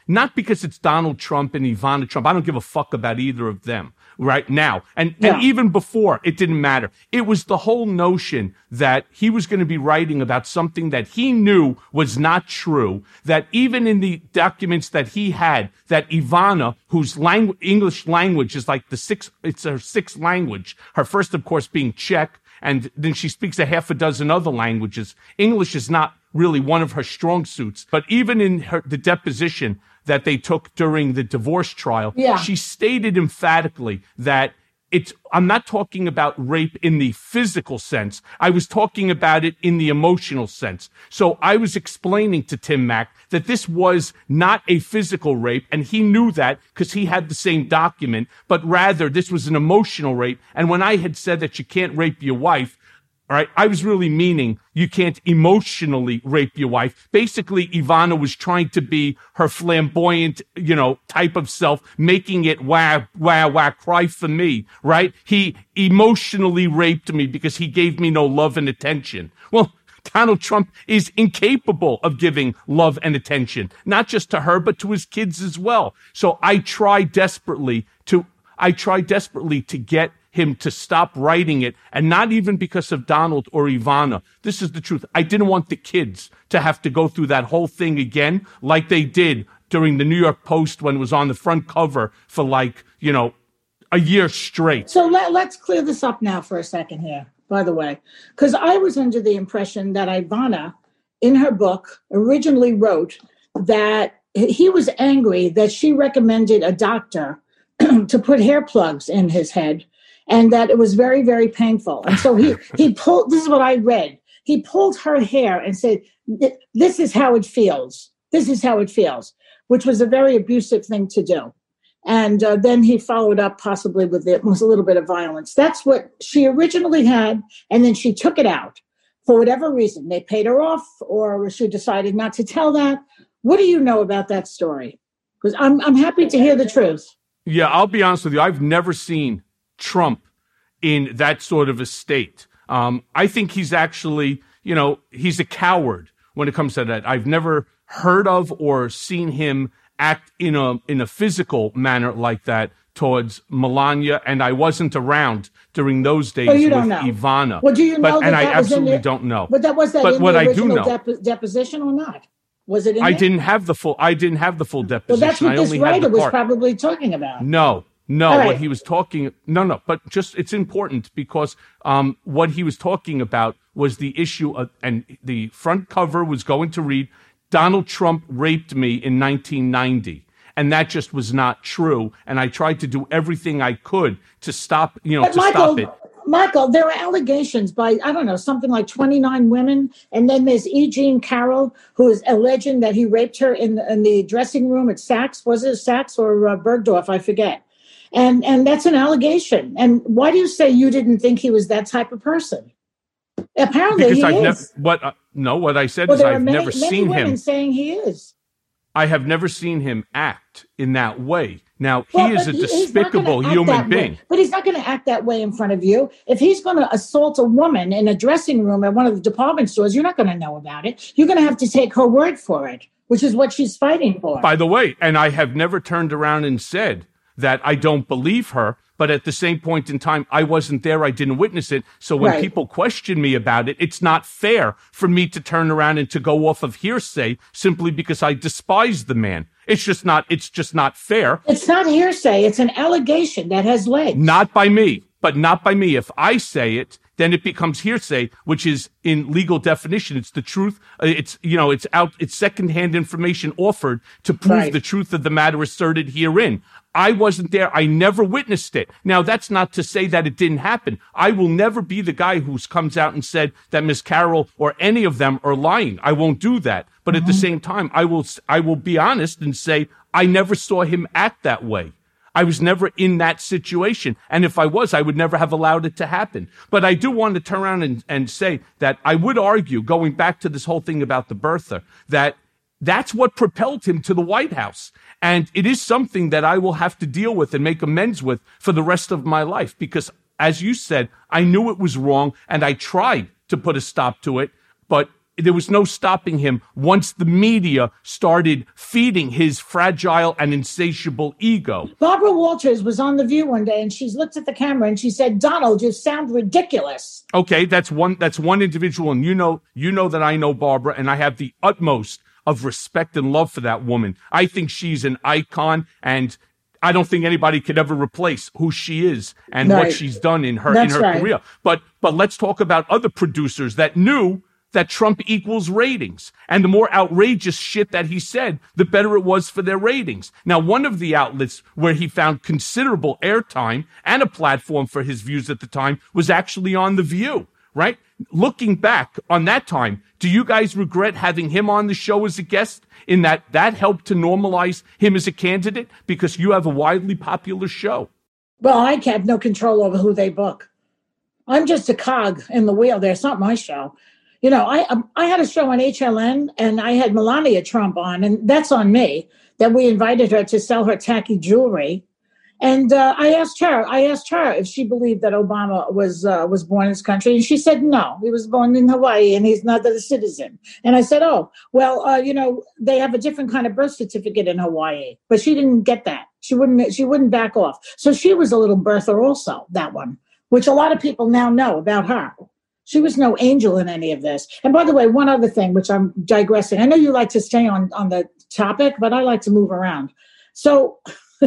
not because it's Donald Trump and Ivana Trump. I don't give a fuck about either of them right now. And, yeah. and even before, it didn't matter. It was the whole notion that he was going to be writing about something that he knew was not true, that even in the documents that he had, that Ivana, whose language, English language is like the sixth, it's her sixth language, her first, of course, being Czech, and then she speaks a half a dozen other languages. English is not really one of her strong suits. But even in her, the deposition that they took during the divorce trial, yeah. she stated emphatically that it's, I'm not talking about rape in the physical sense. I was talking about it in the emotional sense. So I was explaining to Tim Mack that this was not a physical rape, and he knew that because he had the same document, but rather this was an emotional rape. And when I had said that you can't rape your wife, all right, I was really meaning you can't emotionally rape your wife. Basically, Ivana was trying to be her flamboyant, you know, type of self, making it wah, wah, wah, cry for me, right? He emotionally raped me because he gave me no love and attention. Well, Donald Trump is incapable of giving love and attention, not just to her, but to his kids as well. So I try desperately to, I try desperately to get him to stop writing it, and not even because of Donald or Ivana. This is the truth. I didn't want the kids to have to go through that whole thing again, like they did during the New York Post when it was on the front cover for like, you know, a year straight. So let, let's clear this up now for a second here, by the way, because I was under the impression that Ivana, in her book, originally wrote that he was angry that she recommended a doctor to put hair plugs in his head, and that it was very, very painful. And so he, he pulled, this is what I read. He pulled her hair and said, this is how it feels. This is how it feels, which was a very abusive thing to do. And uh, then he followed up possibly with it was a little bit of violence. That's what she originally had. And then she took it out for whatever reason. They paid her off, or she decided not to tell that. What do you know about that story? Because I'm, I'm happy to hear the truth. Yeah, I'll be honest with you. I've never seen Trump in that sort of a state. Um, I think he's actually, you know, he's a coward when it comes to that. I've never heard of or seen him act in a in a physical manner like that towards Melania, and I wasn't around during those days oh, you with don't know. Ivana. Well, do you know but, that and that I was absolutely in the, don't know. But that was that but in what the I do original know, dep- deposition or not? Was it in I there? didn't have the full. I didn't have the full deposition. Well, that's what I this only writer had the was part. probably talking about. No. No, All right. what he was talking, no, no, but just, it's important because, um, what he was talking about was the issue of, and the front cover was going to read, Donald Trump raped me in nineteen ninety. And that just was not true. And I tried to do everything I could to stop, you know, But to Michael, stop it. Michael, there are allegations by, I don't know, something like twenty-nine women. And then there's E. Jean Carroll, who is alleging that he raped her in, in the dressing room at Saks. Was it Saks or uh, Bergdorf? I forget. And and that's an allegation. And why do you say you didn't think he was that type of person? Apparently Because he I've is. never, what, uh, no, what I said well, is there I've are many, never many seen women him. saying he is. I have never seen him act in that way. Now, Well, he is a but he- he's not gonna despicable act human that way. being. But he's not going to act that way in front of you. If he's going to assault a woman in a dressing room at one of the department stores, you're not going to know about it. You're going to have to take her word for it, which is what she's fighting for. By the way, and I have never turned around and said that I don't believe her, but at the same point in time, I wasn't there. I didn't witness it. So when Right. people question me about it, it's not fair for me to turn around and to go off of hearsay simply because I despise the man. It's just not, it's just not fair. It's not hearsay. It's an allegation that has legs. Not by me, but not by me. If I say it, then it becomes hearsay, which is in legal definition. It's the truth. Uh, It's, you know, it's out, it's secondhand information offered to prove Right. the truth of the matter asserted herein. I wasn't there. I never witnessed it. Now, that's not to say that it didn't happen. I will never be the guy who comes out and said that Miz Carroll or any of them are lying. I won't do that. But at the same time, I will, I will be honest and say I never saw him act that way. I was never in that situation. And if I was, I would never have allowed it to happen. But I do want to turn around and, and say that I would argue, going back to this whole thing about the birther, that that's what propelled him to the White House. And it is something that I will have to deal with and make amends with for the rest of my life. Because, as you said, I knew it was wrong and I tried to put a stop to it. But there was no stopping him once the media started feeding his fragile and insatiable ego. Barbara Walters was on The View one day, and she looked at the camera and she said, Donald, you sound ridiculous. Okay, that's one that's one individual, and you know you know that I know Barbara, and I have the utmost of respect and love for that woman. I think she's an icon, and I don't think anybody could ever replace who she is and Right. what she's done in her That's in her right. career. But but let's talk about other producers that knew that Trump equals ratings. And the more outrageous shit that he said, the better it was for their ratings. Now, one of the outlets where he found considerable airtime and a platform for his views at the time was actually on The View, right? Looking back on that time, do you guys regret having him on the show as a guest in that that helped to normalize him as a candidate because you have a widely popular show? Well, I have no control over who they book. I'm just a cog in the wheel there. It's not my show. You know, I um, I had a show on H L N, and I had Melania Trump on, and that's on me, that we invited her to sell her tacky jewelry. And uh, I asked her, I asked her if she believed that Obama was uh, was born in this country, and she said no, he was born in Hawaii, and he's not a citizen. And I said, oh, well, uh, you know, they have a different kind of birth certificate in Hawaii, but she didn't get that. She wouldn't. She wouldn't back off. So she was a little birther, also, that one, which a lot of people now know about her. She was no angel in any of this. And by the way, one other thing, which I'm digressing. I know you like to stay on, on the topic, but I like to move around. So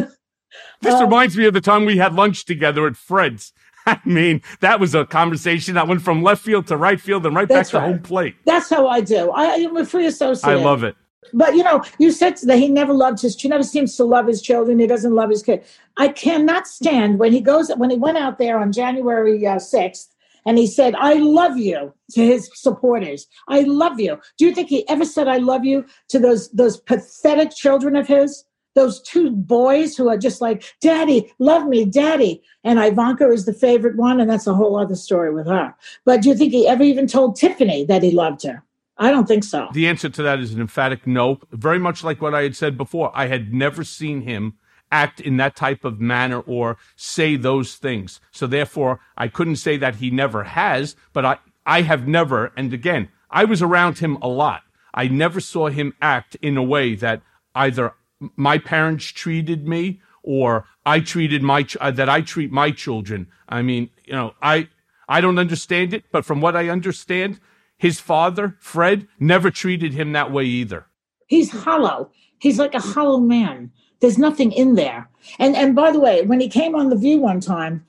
This uh, reminds me of the time we had lunch together at Fred's. I mean, that was a conversation that went from left field to right field and right back That's to right. home plate. That's how I do. I am a free associate. I love it. But, you know, you said that he never loved his, he never seems to love his children. He doesn't love his kid. I cannot stand when he goes, when he went out there on January uh, sixth, and he said, I love you to his supporters. I love you. Do you think he ever said, I love you to those, those pathetic children of his? Those two boys who are just like, Daddy, love me, Daddy. And Ivanka is the favorite one, and that's a whole other story with her. But do you think he ever even told Tiffany that he loved her? I don't think so. The answer to that is an emphatic no. Very much like what I had said before. I had never seen him act in that type of manner or say those things. So therefore, I couldn't say that he never has, but I, I have never, and again, I was around him a lot. I never saw him act in a way that either my parents treated me or I treated my, ch- uh, that I treat my children. I mean, you know, I, I don't understand it, but from what I understand, his father, Fred, never treated him that way either. He's hollow. He's like a hollow man. There's nothing in there. And and by the way, when he came on The View one time,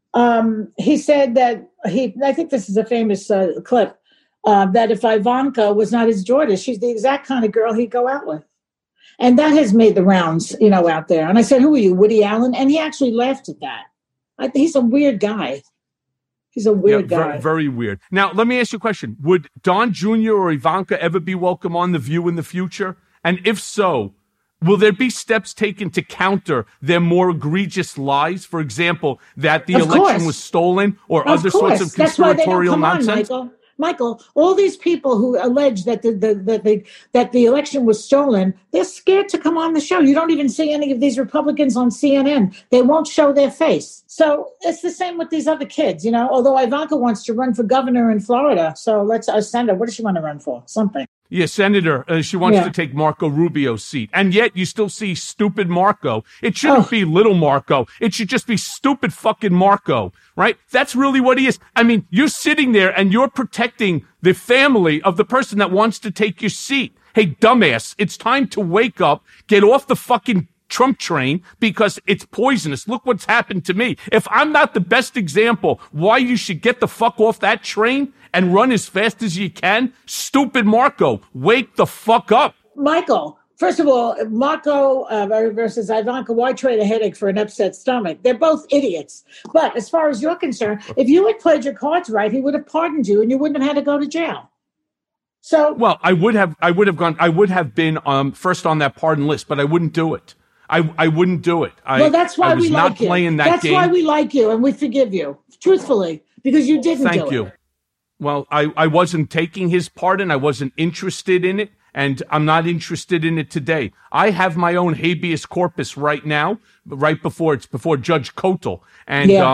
um, he said that he, I think this is a famous uh, clip, uh, that if Ivanka was not his daughter, she's the exact kind of girl he'd go out with. And that has made the rounds, you know, out there. And I said, who are you, Woody Allen? And he actually laughed at that. I, he's a weird guy. He's a weird yeah, guy. Very, very weird. Now, let me ask you a question. Would Don Junior or Ivanka ever be welcome on The View in the future? And if so, will there be steps taken to counter their more egregious lies? For example, that the Of election course. was stolen or Of other course. sorts of That's why they don't conspiratorial come on, nonsense? Michael. Michael, all these people who allege that the, the, the, the that the election was stolen, they're scared to come on the show. You don't even see any of these Republicans on C N N. They won't show their face. So it's the same with these other kids, you know, although Ivanka wants to run for governor in Florida. So let's uh, send her. What does she want to run for? Something. Yeah, Senator, uh, she wants Yeah. to take Marco Rubio's seat. And yet you still see stupid Marco. It shouldn't Oh. be little Marco. It should just be stupid fucking Marco, right? That's really what he is. I mean, you're sitting there and you're protecting the family of the person that wants to take your seat. Hey, dumbass, it's time to wake up, get off the fucking Trump train because it's poisonous. Look what's happened to me. If I'm not the best example why you should get the fuck off that train and run as fast as you can, stupid Marco, wake the fuck up. Michael, first of all, Marco uh, versus Ivanka, why trade a headache for an upset stomach? They're both idiots. But as far as you're concerned, if you had played your cards right, he would have pardoned you and you wouldn't have had to go to jail. So, well, I would have, I would have gone, I would have been um, first on that pardon list, but I wouldn't do it. I, I wouldn't do it. I, well, that's why I was we not like you. playing that that's game. why we like you and we forgive you, truthfully, because you didn't Thank do you. it. Well, I, I wasn't taking his pardon. I wasn't interested in it, and I'm not interested in it today. I have my own habeas corpus right now, right before it's before Judge Kotel, and Yeah. um,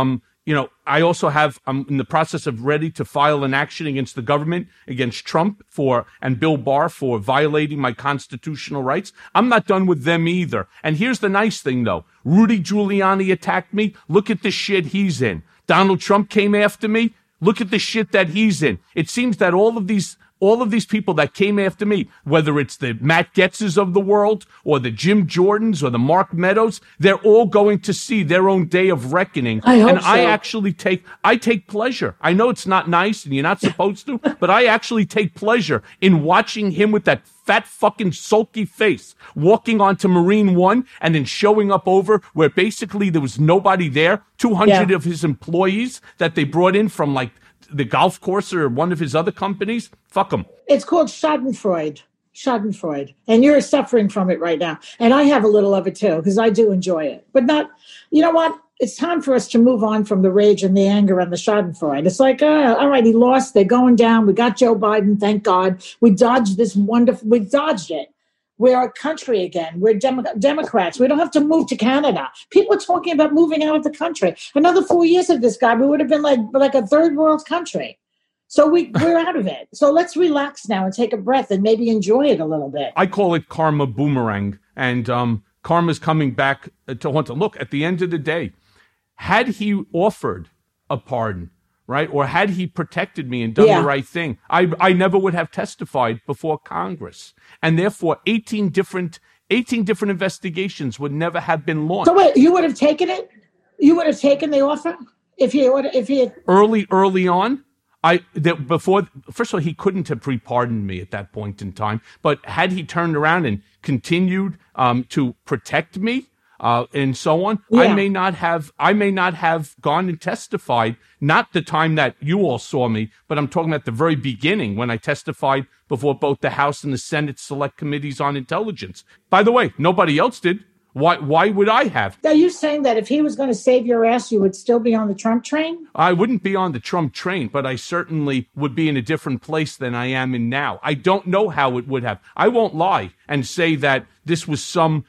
you know, I also have, I'm in the process of ready to file an action against the government, against Trump for, and Bill Barr for violating my constitutional rights. I'm not done with them either. And here's the nice thing, though. Rudy Giuliani attacked me. Look at the shit he's in. Donald Trump came after me. Look at the shit that he's in. It seems that all of these All of these people that came after me, whether it's the Matt Getzes of the world or the Jim Jordans or the Mark Meadows, they're all going to see their own day of reckoning. I hope and so. I actually take, I take pleasure. I know it's not nice and you're not supposed to, but I actually take pleasure in watching him with that fat fucking sulky face walking onto Marine One and then showing up over where basically there was nobody there, two hundred Yeah. of his employees that they brought in from like the golf course or one of his other companies. Fuck him. It's called Schadenfreude. Schadenfreude. And you're suffering from it right now. And I have a little of it too, because I do enjoy it. But not, you know what? It's time for us to move on from the rage and the anger and the Schadenfreude. It's like, uh, all right, he lost. They're going down. We got Joe Biden. Thank God. We dodged this wonderful, we dodged it. We're a country again. We're Demo- Democrats. We don't have to move to Canada. People are talking about moving out of the country. Another four years of this guy, we would have been like, like a third world country. So we, we're out of it. So let's relax now and take a breath and maybe enjoy it a little bit. I call it karma boomerang. And um, karma's coming back to haunt him. Look, at the end of the day, had he offered a pardon, right, or had he protected me and done Yeah. the right thing, I, I never would have testified before Congress. And therefore, eighteen different eighteen different investigations would never have been launched. So wait, you would have taken it? You would have taken the offer if he would, if he had. Early, early on, I that before. First of all, he couldn't have pre-pardoned me at that point in time. But had he turned around and continued um, to protect me uh, and so on, Yeah. I may not have. I may not have gone and testified. Not the time that you all saw me, but I'm talking about the very beginning when I testified before both the House and the Senate Select Committees on Intelligence. By the way, nobody else did. Why? Why would I have? Are you saying that if he was going to save your ass, you would still be on the Trump train? I wouldn't be on the Trump train, but I certainly would be in a different place than I am in now. I don't know how it would have. I won't lie and say that this was some,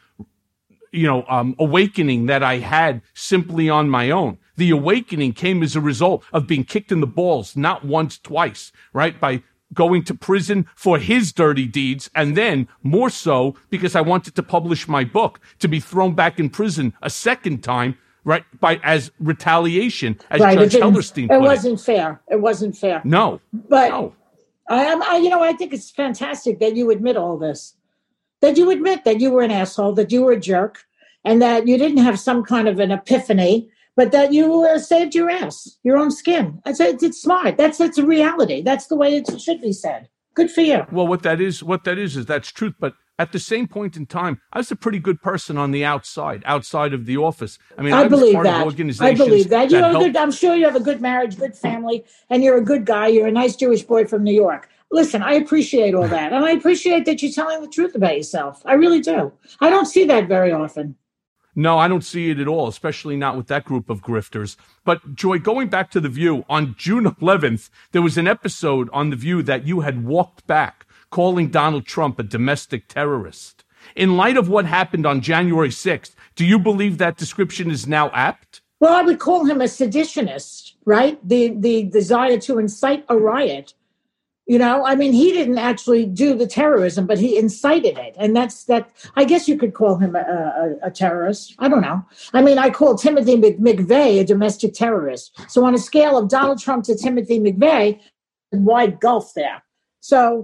you know, um, awakening that I had simply on my own. The awakening came as a result of being kicked in the balls, not once, twice, right? By going to prison for his dirty deeds, and then more so because I wanted to publish my book, to be thrown back in prison a second time, right, by as retaliation, as Right, Judge it didn't- Hellerstein It put it. wasn't fair. It wasn't fair. No, But no. I am, I, you know, I think it's fantastic that you admit all this, that you admit that you were an asshole, that you were a jerk, and that you didn't have some kind of an epiphany, but that you uh, saved your ass, your own skin. It's, it's, it's smart. That's that's a reality. That's the way it should be said. Good for you. Well, what that is, what that is, is that's truth. But at the same point in time, I was a pretty good person on the outside, outside of the office. I mean, I, I was believe part that. of organizations I believe that. You're a helped- good, I'm sure you have a good marriage, good family, and you're a good guy. You're a nice Jewish boy from New York. Listen, I appreciate all that. And I appreciate that you're telling the truth about yourself. I really do. I don't see that very often. No, I don't see it at all, especially not with that group of grifters. But, Joy, going back to The View, on June eleventh, there was an episode on The View that you had walked back, calling Donald Trump a domestic terrorist. In light of what happened on January sixth, do you believe that description is now apt? Well, I would call him a seditionist, right? The the desire to incite a riot. You know, I mean, he didn't actually do the terrorism, but he incited it. And that's that. I guess you could call him a, a, a terrorist. I don't know. I mean, I call Timothy McVeigh a domestic terrorist. So on a scale of Donald Trump to Timothy McVeigh, a wide gulf there. So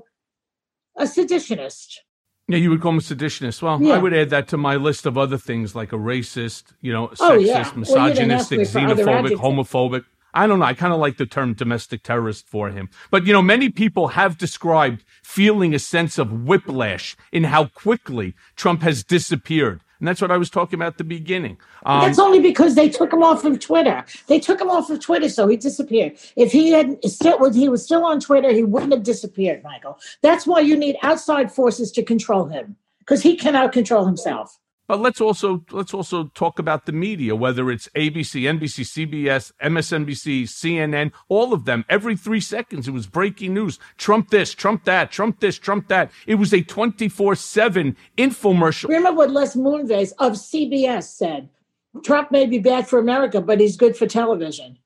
a seditionist. Yeah, you would call him a seditionist. Well, Yeah. I would add that to my list of other things like a racist, you know, sexist, Oh, yeah. Well, you didn't ask misogynistic, me for other xenophobic, adjectives. homophobic. I don't know. I kind of like the term domestic terrorist for him. But, you know, many people have described feeling a sense of whiplash in how quickly Trump has disappeared. And that's what I was talking about at the beginning. Um, That's only because they took him off of Twitter. They took him off of Twitter, so he disappeared. If he had still, he was still on Twitter, he wouldn't have disappeared, Michael. That's why you need outside forces to control him, because he cannot control himself. But let's also let's also talk about the media, whether it's A B C, N B C, C B S, M S N B C, C N N, all of them. Every three seconds, it was breaking news. Trump this, Trump that, Trump this, Trump that. It was a twenty-four seven infomercial. Remember what Les Moonves of C B S said? Trump may be bad for America, but he's good for television.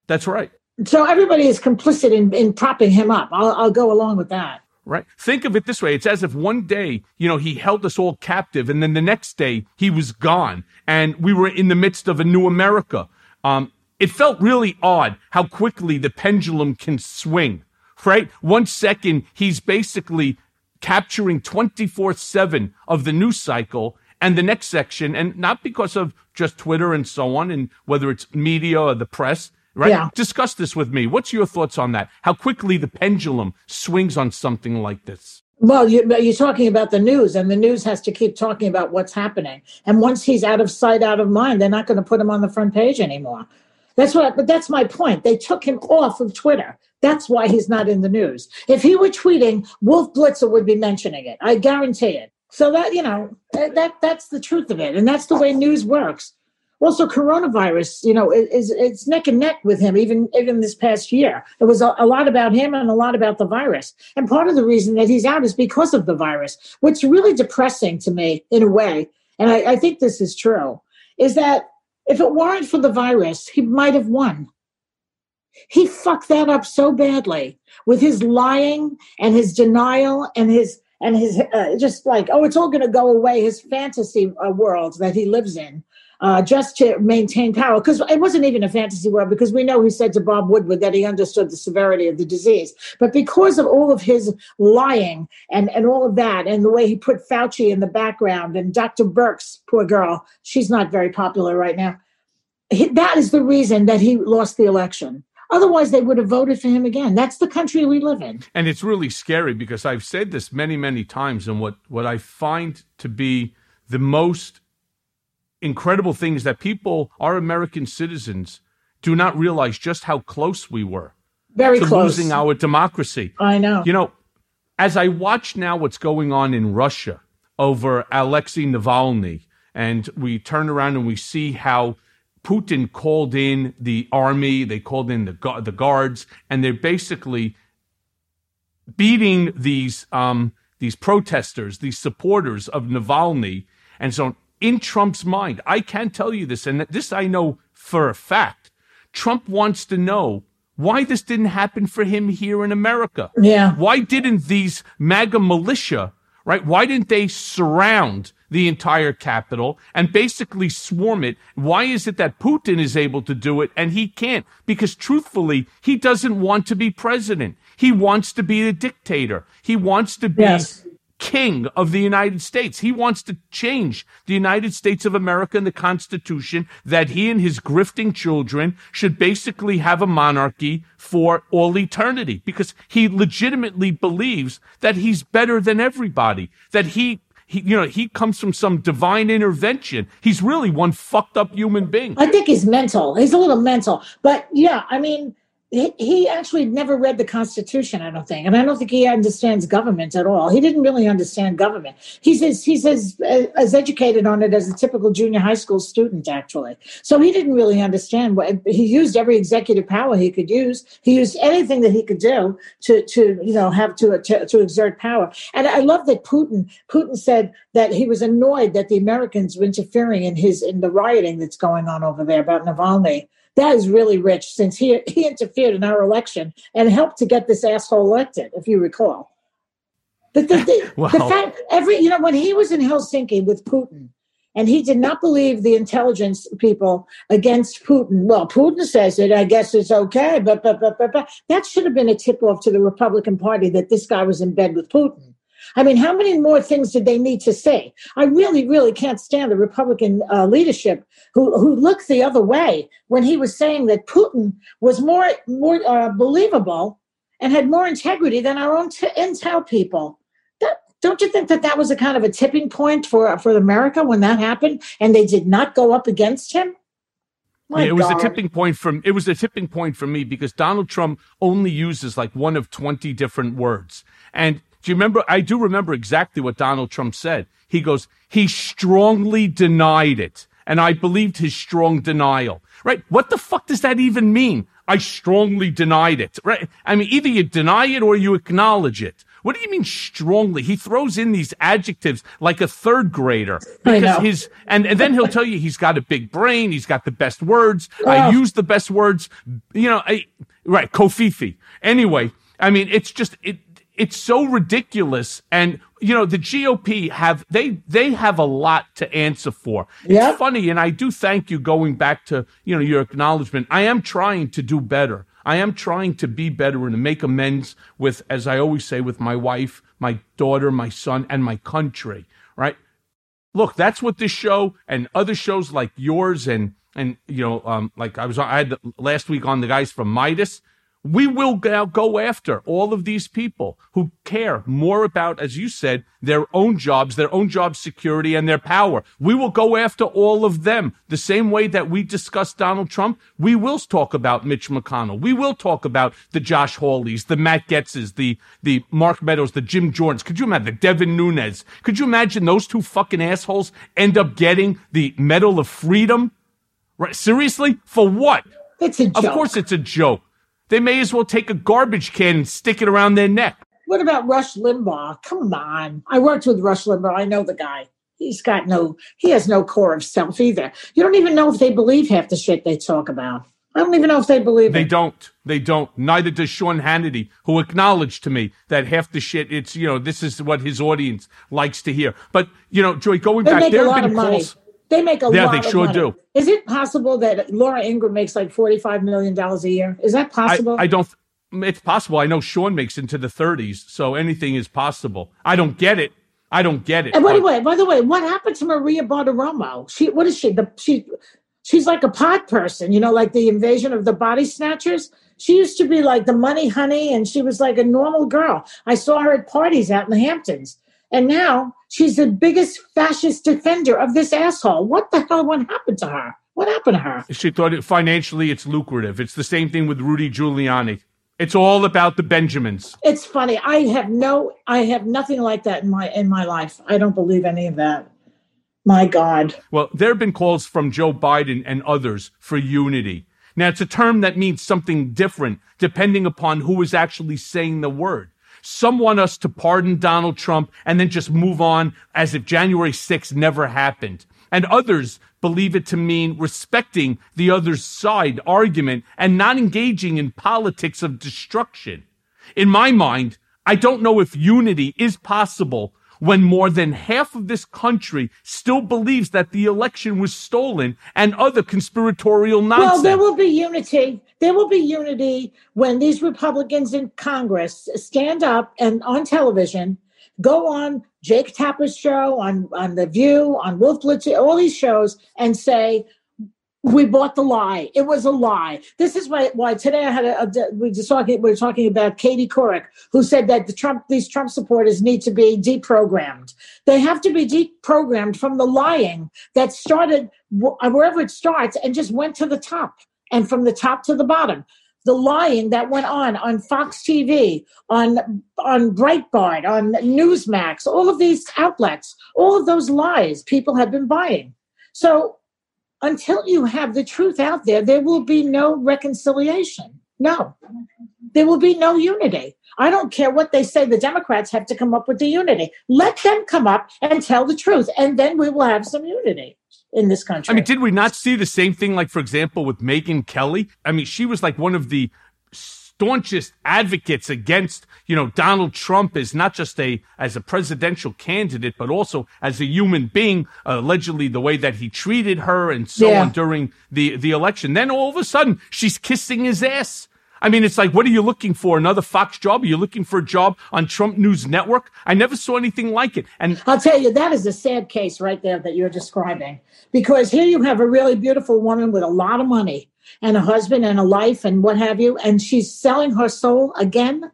That's right. So everybody is complicit in, in propping him up. I'll, I'll go along with that. Right. Think of it this way. It's as if one day, you know, he held us all captive, and then the next day he was gone, and we were in the midst of a new America. Um, it felt really odd how quickly the pendulum can swing, right? One second, he's basically capturing twenty-four seven of the news cycle, and the next section, and not because of just Twitter and so on, and whether it's media or the press, right? Yeah. Discuss this with me. What's your thoughts on that? How quickly the pendulum swings on something like this? Well, you, you're talking about the news, and the news has to keep talking about what's happening. And once he's out of sight, out of mind, they're not going to put him on the front page anymore. That's what, but that's my point. They took him off of Twitter. That's why he's not in the news. If he were tweeting, Wolf Blitzer would be mentioning it. I guarantee it. So that, you know, that that's the truth of it. And that's the way news works. Also, coronavirus, you know, is it's neck and neck with him, even, even this past year. It was a, a lot about him and a lot about the virus. And part of the reason that he's out is because of the virus. What's really depressing to me, in a way, and I, I think this is true, is that if it weren't for the virus, he might have won. He fucked that up so badly with his lying and his denial and his and his uh, just like, oh, it's all going to go away, his fantasy uh, world that he lives in, uh, just to maintain power. Because it wasn't even a fantasy world, because we know he said to Bob Woodward that he understood the severity of the disease. But because of all of his lying and, and all of that, and the way he put Fauci in the background, and Doctor Birx, poor girl, she's not very popular right now. He, that is the reason that he lost the election. Otherwise, they would have voted for him again. That's the country we live in. And it's really scary, because I've said this many, many times, and what, what I find to be the most incredible thing is that people, our American citizens, do not realize just how close we were Very to close. losing our democracy. I know. You know, as I watch now what's going on in Russia over Alexei Navalny, and we turn around and we see how Putin called in the army, they called in the the guards, and they're basically beating these um, these protesters, these supporters of Navalny. And so in Trump's mind, I can tell you this, and this I know for a fact, Trump wants to know why this didn't happen for him here in America. Yeah. Why didn't these MAGA militia, right, why didn't they surround the entire Capitol and basically swarm it? Why is it that Putin is able to do it and he can't? Because truthfully, he doesn't want to be president. He wants to be a dictator. He wants to be Yes. king of the United States. He wants to change the United States of America and the Constitution, that he and his grifting children should basically have a monarchy for all eternity, because he legitimately believes that he's better than everybody, that he He, you know, he comes from some divine intervention. He's really one fucked up human being. I think he's mental. He's a little mental. But yeah, I mean, he, he actually never read the Constitution, I don't think. And I don't think he understands government at all. He didn't really understand government. He's as, he's as, as educated on it as a typical junior high school student, actually. So he didn't really understand what he used. Every executive power he could use. He used anything that he could do to, to you know, have to, to, to exert power. And I love that Putin, Putin said that he was annoyed that the Americans were interfering in his, in the rioting that's going on over there about Navalny. That is really rich, since he he interfered in our election and helped to get this asshole elected, if you recall. But the, the, Wow. the fact, every, you know, when he was in Helsinki with Putin, and he did not believe the intelligence people against Putin. Well, Putin says it, I guess it's okay, but, but, but, but, but that should have been a tip-off to the Republican Party that this guy was in bed with Putin. I mean, how many more things did they need to say? I really, really can't stand the Republican uh, leadership who, who looked the other way when he was saying that Putin was more, more uh, believable and had more integrity than our own t- intel people. That, don't you think that that was a kind of a tipping point for, for America when that happened and they did not go up against him? My Yeah, it was God. a tipping point from it was a tipping point for me, because Donald Trump only uses like one of twenty different words. And do you remember? I do remember exactly what Donald Trump said. He goes, he strongly denied it. And I believed his strong denial, right? What the fuck does that even mean? I strongly denied it, right? I mean, either you deny it or you acknowledge it. What do you mean strongly? He throws in these adjectives like a third grader because his, and, and then he'll tell you he's got a big brain. He's got the best words. Oh. I use the best words, you know, I, right. Kofifi. Anyway, I mean, it's just, it, it's so ridiculous. And, you know, the G O P have, they, they have a lot to answer for. Yep. It's funny. And I do thank you going back to, you know, your acknowledgement. I am trying to do better. I am trying to be better and to make amends with, as I always say, with my wife, my daughter, my son, and my country, right? Look, that's what this show and other shows like yours and, and, you know, um, like I was, I had the, last week on the guys from Midas. We will now go after all of these people who care more about, as you said, their own jobs, their own job security, and their power. We will go after all of them. The same way that we discussed Donald Trump, we will talk about Mitch McConnell. We will talk about the Josh Hawleys, the Matt Getzes, the, the Mark Meadows, the Jim Jordans. Could you imagine the Devin Nunes? Could you imagine those two fucking assholes end up getting the Medal of Freedom? Right? Seriously? For what? It's a joke. Of course it's a joke. They may as well take a garbage can and stick it around their neck. What about Rush Limbaugh? Come on. I worked with Rush Limbaugh. I know the guy. He's got no, he has no core of self either. You don't even know if they believe half the shit they talk about. I don't even know if they believe they it. They don't. They don't. Neither does Sean Hannity, who acknowledged to me that half the shit, it's, you know, this is what his audience likes to hear. But, you know, Joy, going they back, make there a lot have been of money. calls. They make a yeah, lot they of sure money. do. Is it possible that Laura Ingraham makes like forty-five million dollars a year? Is that possible? I, I don't. It's possible. I know Sean makes into the thirties, so anything is possible. I don't get it. I don't get it. And by the way, by the way, what happened to Maria Bartiromo? She, what is she? The she, she's like a pod person, you know, like the Invasion of the Body Snatchers. She used to be like the money honey, and she was like a normal girl. I saw her at parties out in the Hamptons, and now she's the biggest fascist defender of this asshole. What the hell? What happened to her? What happened to her? She thought it, financially it's lucrative. It's the same thing with Rudy Giuliani. It's all about the Benjamins. It's funny. I have no, I have nothing like that in my in my life. I don't believe any of that. My God. Well, there have been calls from Joe Biden and others for unity. Now, it's a term that means something different depending upon who is actually saying the word. Some want us to pardon Donald Trump and then just move on as if January sixth never happened. And others believe it to mean respecting the other side argument and not engaging in politics of destruction. In my mind, I don't know if unity is possible when more than half of this country still believes that the election was stolen and other conspiratorial nonsense. Well, there will be unity. There will be unity when these Republicans in Congress stand up and on television, go on Jake Tapper's show, on, on The View, on Wolf Blitzer, all these shows, and say, we bought the lie. It was a lie. This is why, why today I had a, a we just talking, we were talking about Katie Couric, who said that the Trump, these Trump supporters need to be deprogrammed. They have to be deprogrammed from the lying that started wherever it starts and just went to the top, and from the top to the bottom. The lying that went on on Fox T V, on on Breitbart, on Newsmax, all of these outlets, all of those lies people have been buying. So until you have the truth out there, there will be no reconciliation. No, there will be no unity. I don't care what they say. The Democrats have to come up with the unity. Let them come up and tell the truth, and then we will have some unity in this country. I mean, did we not see the same thing, like, for example, with Megyn Kelly? I mean, she was like one of the staunchest advocates against, you know, Donald Trump as not just a, as a presidential candidate, but also as a human being, uh, allegedly the way that he treated her and so yeah. on during the, the election. Then all of a sudden she's kissing his ass. I mean, it's like, what are you looking for? Another Fox job? Are you looking for a job on Trump News Network? I never saw anything like it. And I'll tell you, that is a sad case right there that you're describing, because here you have a really beautiful woman with a lot of money and a husband and a life and what have you, and she's selling her soul again.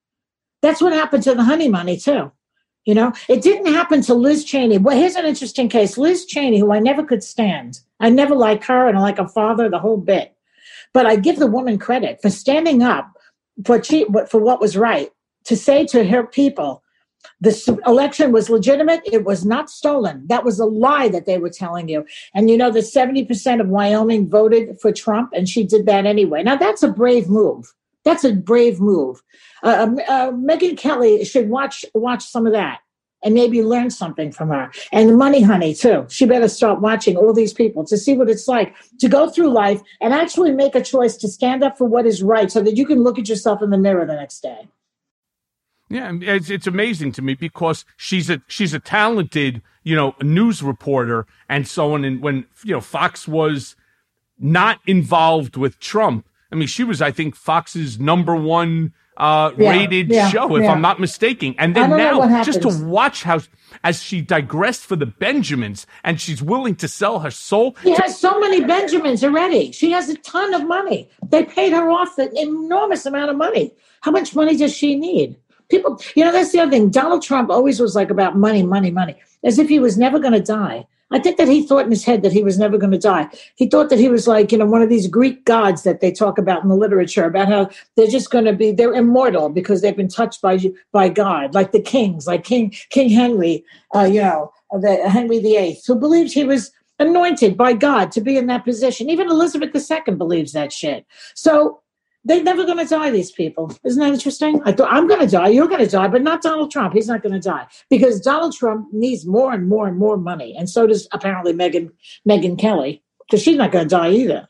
That's what happened to the honey money too. You know, it didn't happen to Liz Cheney. Well, here's an interesting case. Liz Cheney, who I never could stand. I never liked her, and I like her father, the whole bit. But I give the woman credit for standing up for che- for what was right, to say to her people, this election was legitimate. It was not stolen. That was a lie that they were telling you. And you know that seventy percent of Wyoming voted for Trump, and she did that anyway. Now, that's a brave move. That's a brave move. Uh, uh, Megyn Kelly should watch watch some of that and maybe learn something from her. And Money Honey, too. She better start watching all these people to see what it's like to go through life and actually make a choice to stand up for what is right so that you can look at yourself in the mirror the next day. Yeah, it's, it's amazing to me because she's a she's a talented, you know, news reporter and so on. And when, you know, Fox was not involved with Trump, I mean, she was, I think, Fox's number one uh, yeah, rated yeah, show, if yeah. I'm not mistaken. And then now, just to watch how, as she digressed for the Benjamins, and she's willing to sell her soul. She to- has so many Benjamins already. She has a ton of money. They paid her off an enormous amount of money. How much money does she need? People, you know, that's the other thing. Donald Trump always was like about money, money, money, as if he was never going to die. I think that he thought in his head that he was never going to die. He thought that he was like, you know, one of these Greek gods that they talk about in the literature about how they're just going to be, they're immortal because they've been touched by by God, like the kings, like King King Henry, uh, you know, the, Henry the Eighth, who believed he was anointed by God to be in that position. Even Elizabeth the Second believes that shit. So they're never going to die, these people. Isn't that interesting? I thought, I'm going to die, you're going to die, but not Donald Trump. He's not going to die because Donald Trump needs more and more and more money. And so does apparently Megyn, Megyn Kelly, because she's not going to die either.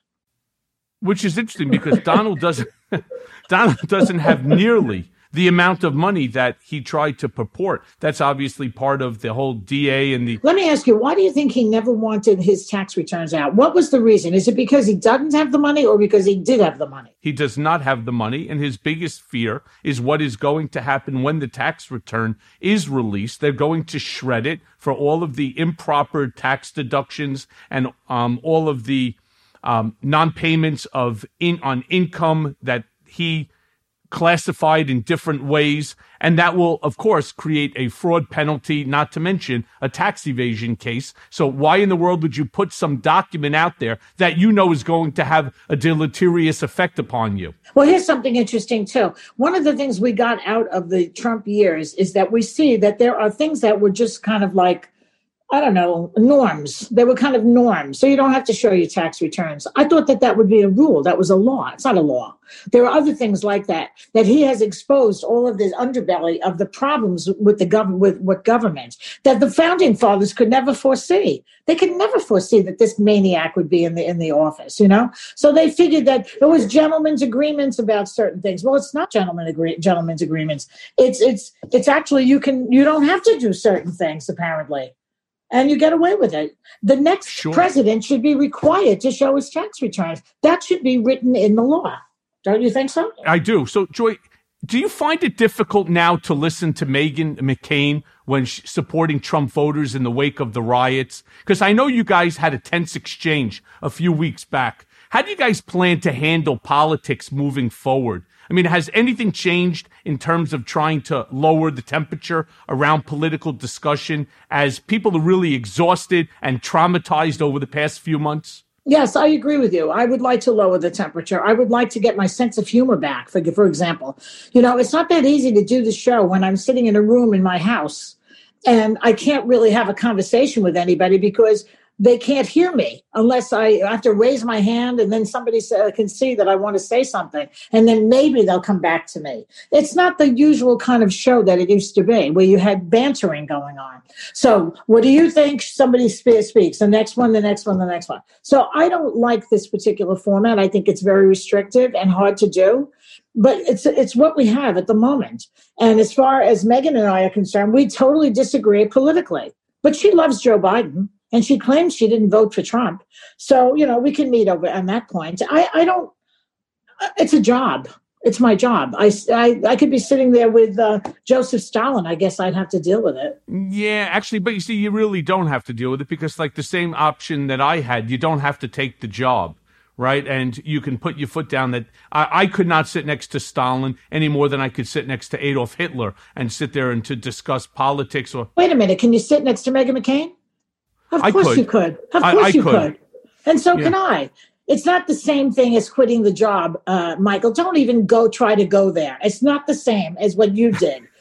Which is interesting because Donald doesn't, Donald doesn't have nearly the amount of money that he tried to purport. That's obviously part of the whole D A and the... Let me ask you, why do you think he never wanted his tax returns out? What was the reason? Is it because he doesn't have the money or because he did have the money? He does not have the money, and his biggest fear is what is going to happen when the tax return is released. They're going to shred it for all of the improper tax deductions and um, all of the um, non-payments of in on income that he classified in different ways, and that will, of course, create a fraud penalty, not to mention a tax evasion case. So why in the world would you put some document out there that you know is going to have a deleterious effect upon you? Well, here's something interesting, too. One of the things we got out of the Trump years is that we see that there are things that were just kind of like, I don't know, norms. They were kind of norms. So you don't have to show your tax returns. I thought that that would be a rule. That was a law. It's not a law. There are other things like that, that he has exposed all of this underbelly of the problems with the government, with, with government that the founding fathers could never foresee. They could never foresee that this maniac would be in the, in the office, you know? So they figured that it was gentlemen's agreements about certain things. Well, it's not gentlemen agree, gentlemen's agreements. It's, it's, it's actually, you can, you don't have to do certain things, apparently. And you get away with it. The next sure. president should be required to show his tax returns. That should be written in the law. Don't you think so? I do. So, Joy, do you find it difficult now to listen to Meghan McCain when she's supporting Trump voters in the wake of the riots? Because I know you guys had a tense exchange a few weeks back. How do you guys plan to handle politics moving forward? I mean, has anything changed in terms of trying to lower the temperature around political discussion as people are really exhausted and traumatized over the past few months? Yes, I agree with you. I would like to lower the temperature. I would like to get my sense of humor back, for, for example. You know, it's not that easy to do the show when I'm sitting in a room in my house and I can't really have a conversation with anybody because they can't hear me unless I have to raise my hand and then somebody can see that I want to say something. And then maybe they'll come back to me. It's not the usual kind of show that it used to be where you had bantering going on. So what do you think? Somebody speaks, the next one, the next one, the next one. So I don't like this particular format. I think it's very restrictive and hard to do. But it's it's what we have at the moment. And as far as Meghan and I are concerned, we totally disagree politically. But she loves Joe Biden. And she claims she didn't vote for Trump. So, you know, we can meet over on that point. I, I don't, it's a job. It's my job. I, I, I could be sitting there with uh, Joseph Stalin. I guess I'd have to deal with it. Yeah, actually, but you see, you really don't have to deal with it because like the same option that I had, you don't have to take the job, right? And you can put your foot down that I, I could not sit next to Stalin any more than I could sit next to Adolf Hitler and sit there and to discuss politics or... Wait a minute. Can you sit next to Meghan McCain? Of course could. you could. Of I, course I you could. could. And so yeah. can I. It's not the same thing as quitting the job, uh, Michael. Don't even go try to go there. It's not the same as what you did.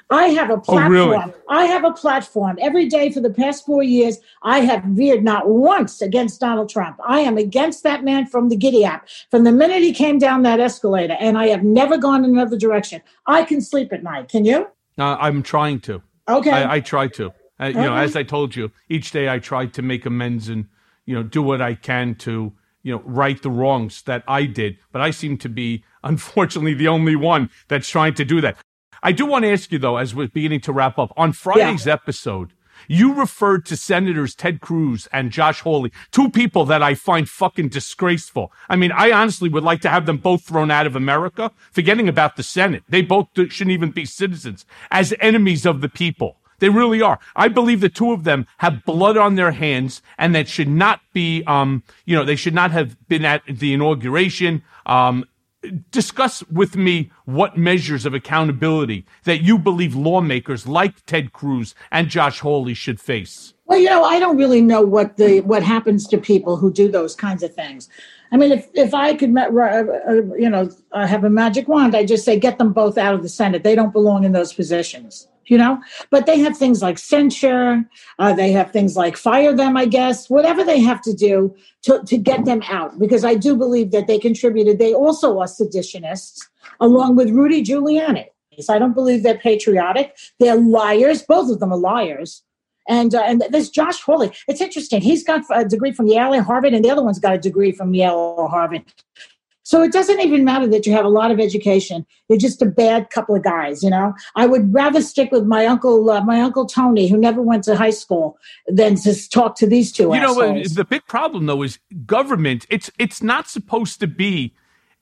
I have a platform. Oh, really? I have a platform. Every day for the past four years, I have veered not once against Donald Trump. I am against that man from the giddy up, from the minute he came down that escalator, and I have never gone in another direction. I can sleep at night. Can you? Uh, I'm trying to. Okay. I, I try to. Uh, you okay. know, as I told you, each day I try to make amends and, you know, do what I can to, you know, right the wrongs that I did. But I seem to be, unfortunately, the only one that's trying to do that. I do want to ask you, though, as we're beginning to wrap up, on Friday's yeah. episode, you referred to Senators Ted Cruz and Josh Hawley, two people that I find fucking disgraceful. I mean, I honestly would like to have them both thrown out of America, forgetting about the Senate. They both shouldn't even be citizens, as enemies of the people. They really are. I believe the two of them have blood on their hands, and that should not be, um, you know, they should not have been at the inauguration. Um, Discuss with me what measures of accountability that you believe lawmakers like Ted Cruz and Josh Hawley should face. Well, you know, I don't really know what the what happens to people who do those kinds of things. I mean, if, if I could, uh, uh, you know, uh, have a magic wand, I'd just say get them both out of the Senate. They don't belong in those positions, you know. But they have things like censure. Uh, they have things like fire them, I guess, whatever they have to do to, to get them out. Because I do believe that they contributed. They also are seditionists, along with Rudy Giuliani. So I don't believe they're patriotic. They're liars. Both of them are liars. And uh, and this Josh Hawley, it's interesting. He's got a degree from Yale and Harvard, and the other one's got a degree from Yale or Harvard. So it doesn't even matter that you have a lot of education. You're just a bad couple of guys, you know. I would rather stick with my uncle, uh, my uncle Tony, who never went to high school, than to talk to these two. You assholes. know, the big problem though is government. It's it's not supposed to be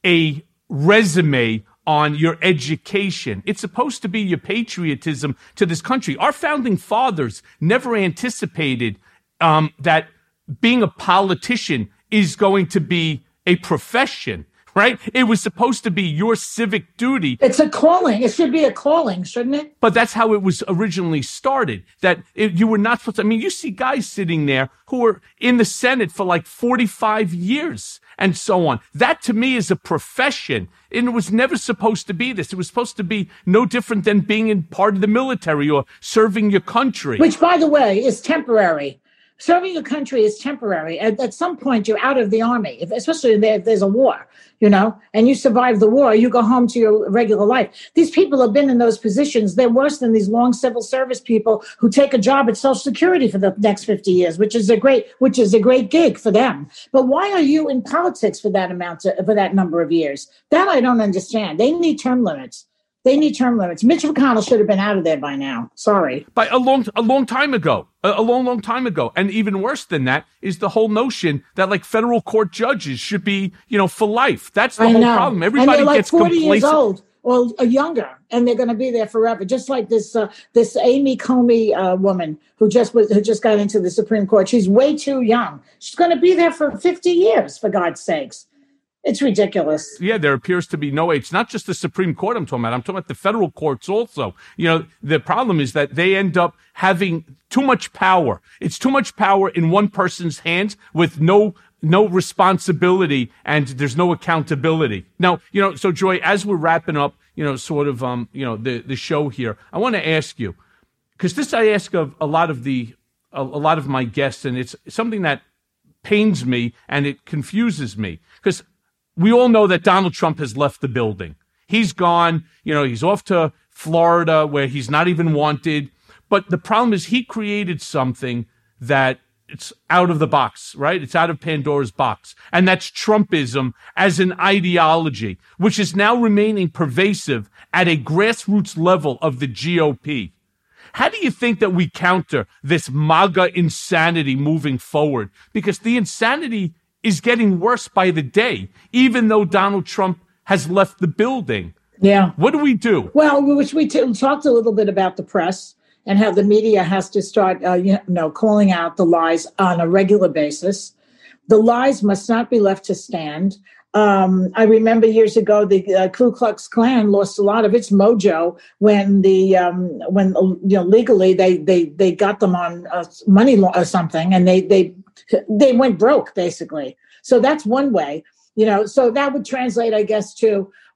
a resume on your education. It's supposed to be your patriotism to this country. Our founding fathers never anticipated um, that being a politician is going to be a profession, right? It was supposed to be your civic duty. It's a calling. It should be a calling, shouldn't it? But that's how it was originally started, that it, you were not supposed to. I mean, you see guys sitting there who were in the Senate for like forty-five years and so on. That to me is a profession. And it was never supposed to be this. It was supposed to be no different than being in part of the military or serving your country. Which, by the way, is temporary. Serving your country is temporary. At, at some point, you're out of the army, if, especially if, there, if there's a war, you know, and you survive the war, you go home to your regular life. These people have been in those positions. They're worse than these long civil service people who take a job at Social Security for the next fifty years, which is a great, which is a great gig for them. But why are you in politics for that amount, of, for that number of years? That I don't understand. They need term limits. They need term limits. Mitch McConnell should have been out of there by now. Sorry. By a long, a long time ago. A, a long, long time ago. And even worse than that is the whole notion that like federal court judges should be, you know, for life. That's the I whole know. problem. Everybody and they're like gets forty complacent. years old or younger, and they're going to be there forever. Just like this, uh, this Amy Comey uh, woman who just was, who just got into the Supreme Court. She's way too young. She's going to be there for fifty years, for God's sakes. It's ridiculous. Yeah, there appears to be no way. It's not just the Supreme Court I'm talking about. I'm talking about the federal courts also. You know, the problem is that they end up having too much power. It's too much power in one person's hands with no no responsibility, and there's no accountability. Now, you know, so Joy, as we're wrapping up, you know, sort of, um, you know, the, the show here, I want to ask you, because this I ask of a lot of the, a, a lot of my guests, and it's something that pains me and it confuses me, because we all know that Donald Trump has left the building. He's gone, you know, he's off to Florida where he's not even wanted. But the problem is he created something that it's out of the box, right? It's out of Pandora's box. And that's Trumpism as an ideology, which is now remaining pervasive at a grassroots level of the G O P. How do you think that we counter this MAGA insanity moving forward? Because the insanity is getting worse by the day, even though Donald Trump has left the building. Yeah. What do we do? Well, which we t- talked a little bit about the press and how the media has to start, uh, you know, calling out the lies on a regular basis. The lies must not be left to stand. Um, I remember years ago, the uh, Ku Klux Klan lost a lot of its mojo when the um, when you know legally they they they got them on uh, money law or something, and they they they went broke basically. So that's one way, you know. So that would translate, I guess, to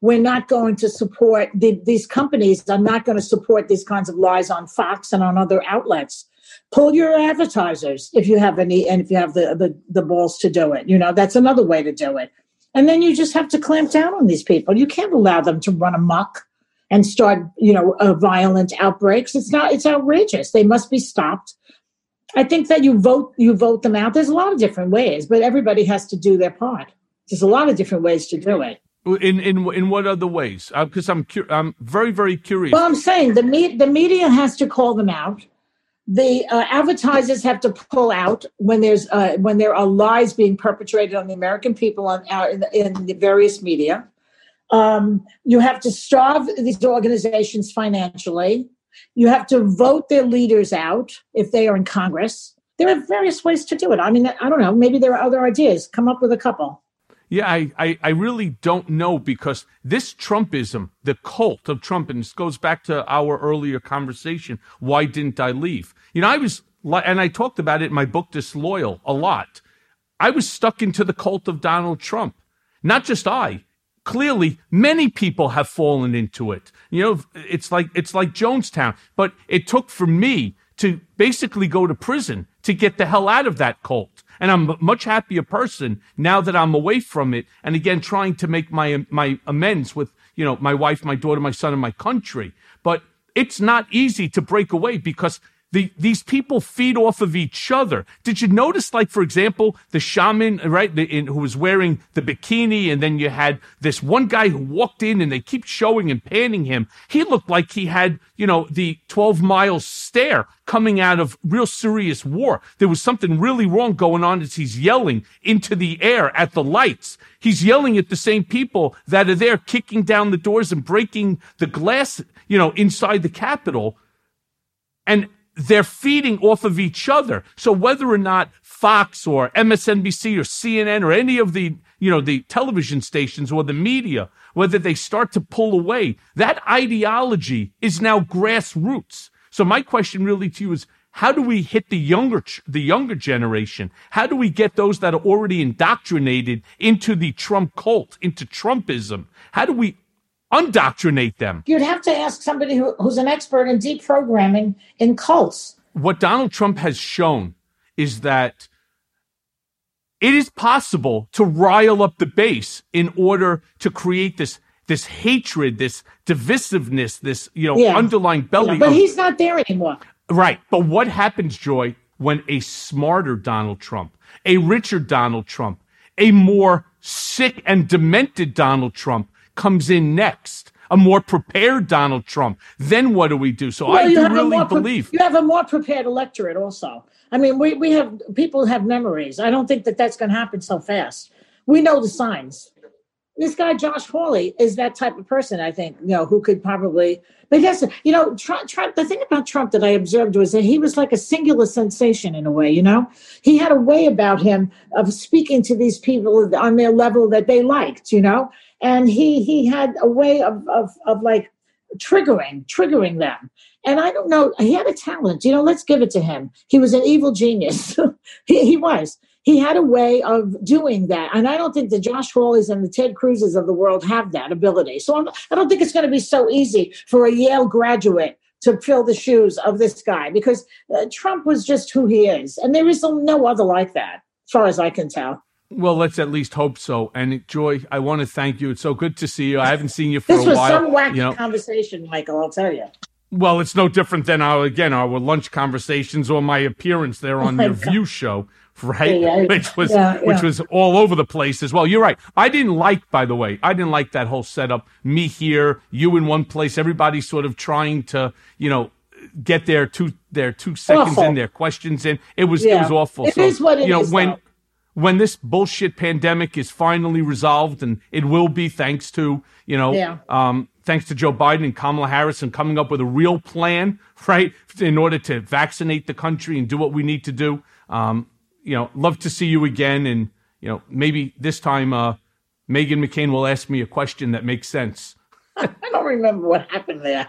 we're not going to support, the, these companies are not going to support these kinds of lies on Fox and on other outlets. Pull your advertisers if you have any, and if you have the, the, the balls to do it. You know, that's another way to do it. And then you just have to clamp down on these people. You can't allow them to run amok and start, you know, uh, violent outbreaks. It's not, it's outrageous. They must be stopped. I think that you vote, you vote them out. There's a lot of different ways, but everybody has to do their part. There's a lot of different ways to do it. In in in what other ways? Because uh, I'm cu- I'm very very curious. Well, I'm saying the me- the media has to call them out. The uh, advertisers have to pull out when there's uh, when there are lies being perpetrated on the American people on uh, in, the, in the various media. Um, you have to starve these organizations financially. You have to vote their leaders out if they are in Congress. There are various ways to do it. I mean, I don't know. Maybe there are other ideas. Come up with a couple. Yeah, I, I, I really don't know, because this Trumpism, the cult of Trump, and this goes back to our earlier conversation, why didn't I leave? You know, I was, and I talked about it in my book, Disloyal, a lot. I was stuck into the cult of Donald Trump. Not just I. Clearly, many people have fallen into it. You know, it's like it's like Jonestown. But it took for me to basically go to prison to get the hell out of that cult. And I'm a much happier person now that I'm away from it. And again, trying to make my my amends with, you know, my wife, my daughter, my son, and my country. But it's not easy to break away, because The, these people feed off of each other. Did you notice, like, for example, the shaman, right, the, in, who was wearing the bikini, and then you had this one guy who walked in, and they keep showing and panning him. He looked like he had, you know, the twelve-mile stare coming out of real serious war. There was something really wrong going on as he's yelling into the air at the lights. He's yelling at the same people that are there, kicking down the doors and breaking the glass, you know, inside the Capitol. And they're feeding off of each other. So whether or not Fox or M S N B C or C N N or any of the, you know, the television stations or the media, whether they start to pull away, that ideology is now grassroots. So my question really to you is, how do we hit the younger, the younger generation? How do we get those that are already indoctrinated into the Trump cult, into Trumpism? How do we undoctrinate them? You'd have to ask somebody who, who's an expert in deprogramming in cults. What Donald Trump has shown is that it is possible to rile up the base in order to create this this hatred, this divisiveness, this, you know, yeah. underlying belly. Yeah, but of, he's not there anymore. Right. But what happens, Joy, when a smarter Donald Trump, a richer Donald Trump, a more sick and demented Donald Trump comes in next, a more prepared Donald Trump, then what do we do? So well, I do really pre- believe you have a more prepared electorate also. I mean, we, we have people have memories. I don't think that that's going to happen so fast. We know the signs. This guy, Josh Hawley, is that type of person, I think, you know, who could probably, but that's, you know, Trump, Trump, the thing about Trump that I observed was that he was like a singular sensation in a way, you know, he had a way about him of speaking to these people on their level that they liked, you know, and he, he had a way of, of, of like triggering, triggering them. And I don't know, he had a talent, you know, let's give it to him. He was an evil genius. he, he was. He had a way of doing that. And I don't think the Josh Hawleys and the Ted Cruzes of the world have that ability. So I'm, I don't think it's going to be so easy for a Yale graduate to fill the shoes of this guy, because uh, Trump was just who he is. And there is no other like that, as far as I can tell. Well, let's at least hope so. And Joy, I want to thank you. It's so good to see you. I haven't seen you for this a while. This was some wacky you know. conversation, Michael, I'll tell you. Well, it's no different than our, again, our lunch conversations or my appearance there on oh your God. View show, right? Yeah, yeah, which was yeah, yeah. which was all over the place as well. You're right. I didn't like, by the way, I didn't like that whole setup. Me here, you in one place, everybody sort of trying to, you know, get their two their two seconds awful. in, their questions in. It was yeah. it was awful. It so, is what it you know, is, when. though. When this bullshit pandemic is finally resolved, and it will be, thanks to, you know, yeah. um, thanks to Joe Biden and Kamala Harris and coming up with a real plan, right, in order to vaccinate the country and do what we need to do. Um, you know, love to see you again. And, you know, maybe this time uh, Meghan McCain will ask me a question that makes sense. I don't remember what happened there.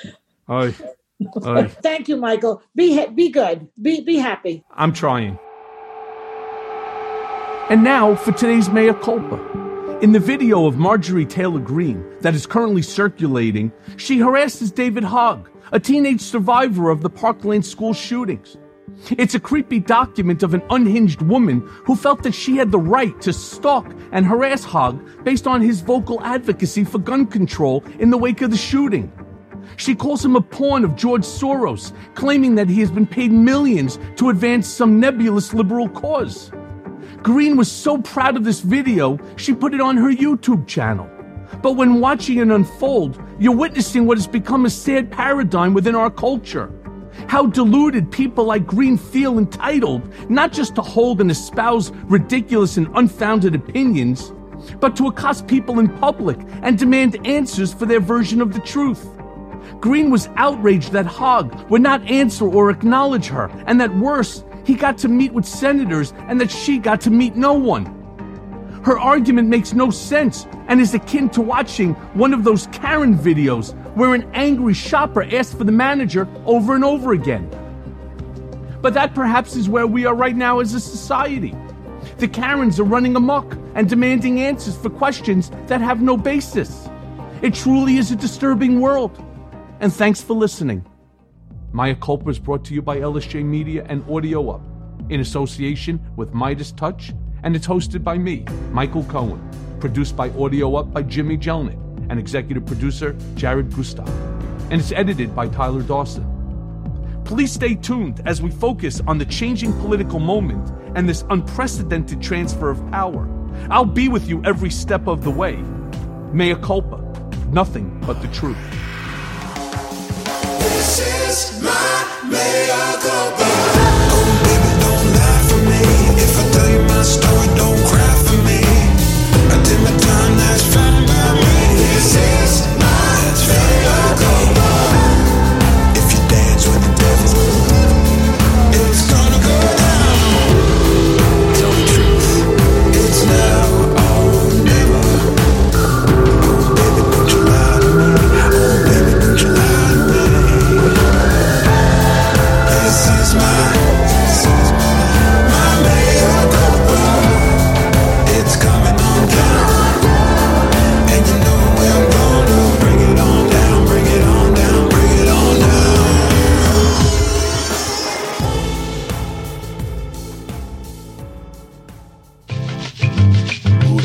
Oy. Oy. Thank you, Michael. Be be good. Be Be happy. I'm trying. And now for today's Mea Culpa. In the video of Marjorie Taylor Greene that is currently circulating, she harasses David Hogg, a teenage survivor of the Parkland school shootings. It's a creepy document of an unhinged woman who felt that she had the right to stalk and harass Hogg based on his vocal advocacy for gun control in the wake of the shooting. She calls him a pawn of George Soros, claiming that he has been paid millions to advance some nebulous liberal cause. Greene was so proud of this video, she put it on her YouTube channel. But when watching it unfold, you're witnessing what has become a sad paradigm within our culture. How deluded people like Greene feel entitled not just to hold and espouse ridiculous and unfounded opinions, but to accost people in public and demand answers for their version of the truth. Greene was outraged that Hogg would not answer or acknowledge her, and that worse, he got to meet with senators and that she got to meet no one. Her argument makes no sense and is akin to watching one of those Karen videos where an angry shopper asks for the manager over and over again. But that perhaps is where we are right now as a society. The Karens are running amok and demanding answers for questions that have no basis. It truly is a disturbing world. And thanks for listening. Maya Culpa is brought to you by L S J Media and Audio Up in association with Midas Touch, and it's hosted by me, Michael Cohen, produced by Audio Up by Jimmy Jelnick, and executive producer Jared Gustav, and it's edited by Tyler Dawson. Please stay tuned as we focus on the changing political moment and this unprecedented transfer of power. I'll be with you every step of the way. Mea culpa, nothing but the truth. This is my mea culpa. Oh, baby, don't lie for me. If I tell you my story, don't cry for me. I did my time, that's fine by me. This is my mea culpa. If you dance with the devil, it's gonna go down. Tell the truth, it's now or never. Oh, baby, don't you lie to me. Oh, baby, don't you lie to me. This is my, this is my, my mea culpa. It's coming on down, and you know where I'm gonna bring it on down, bring it on down, bring it on down. Ooh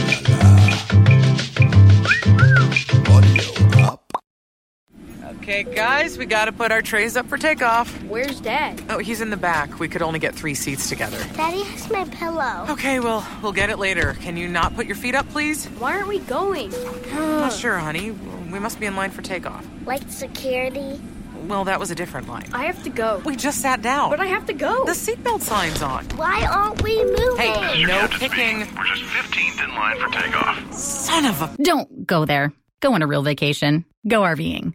la la, Audio Up. Okay, guys, we gotta put our trays up for takeoff. Where's Dad? Oh, he's in the back. We could only get three seats together. Daddy has my pillow. Okay, well, we'll get it later. Can you not put your feet up, please? Why aren't we going? I'm not sure, honey. We must be in line for takeoff. Like security? Well, that was a different line. I have to go. We just sat down. But I have to go. The seatbelt sign's on. Why aren't we moving? Hey, no picking. We're just fifteenth in line for takeoff. Son of a... Don't go there. Go on a real vacation. Go RVing.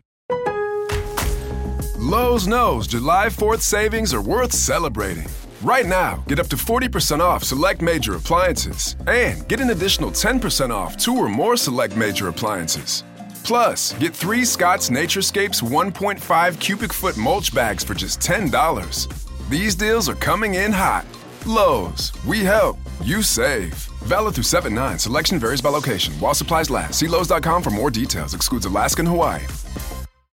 Lowe's knows July fourth savings are worth celebrating. Right now, get up to forty percent off select major appliances and get an additional ten percent off two or more select major appliances. Plus, get three Scott's Naturescapes one point five cubic foot mulch bags for just ten dollars. These deals are coming in hot. Lowe's, we help, you save. Valid through seven nine. Selection varies by location. While supplies last. See Lowe's dot com for more details. Excludes Alaska and Hawaii.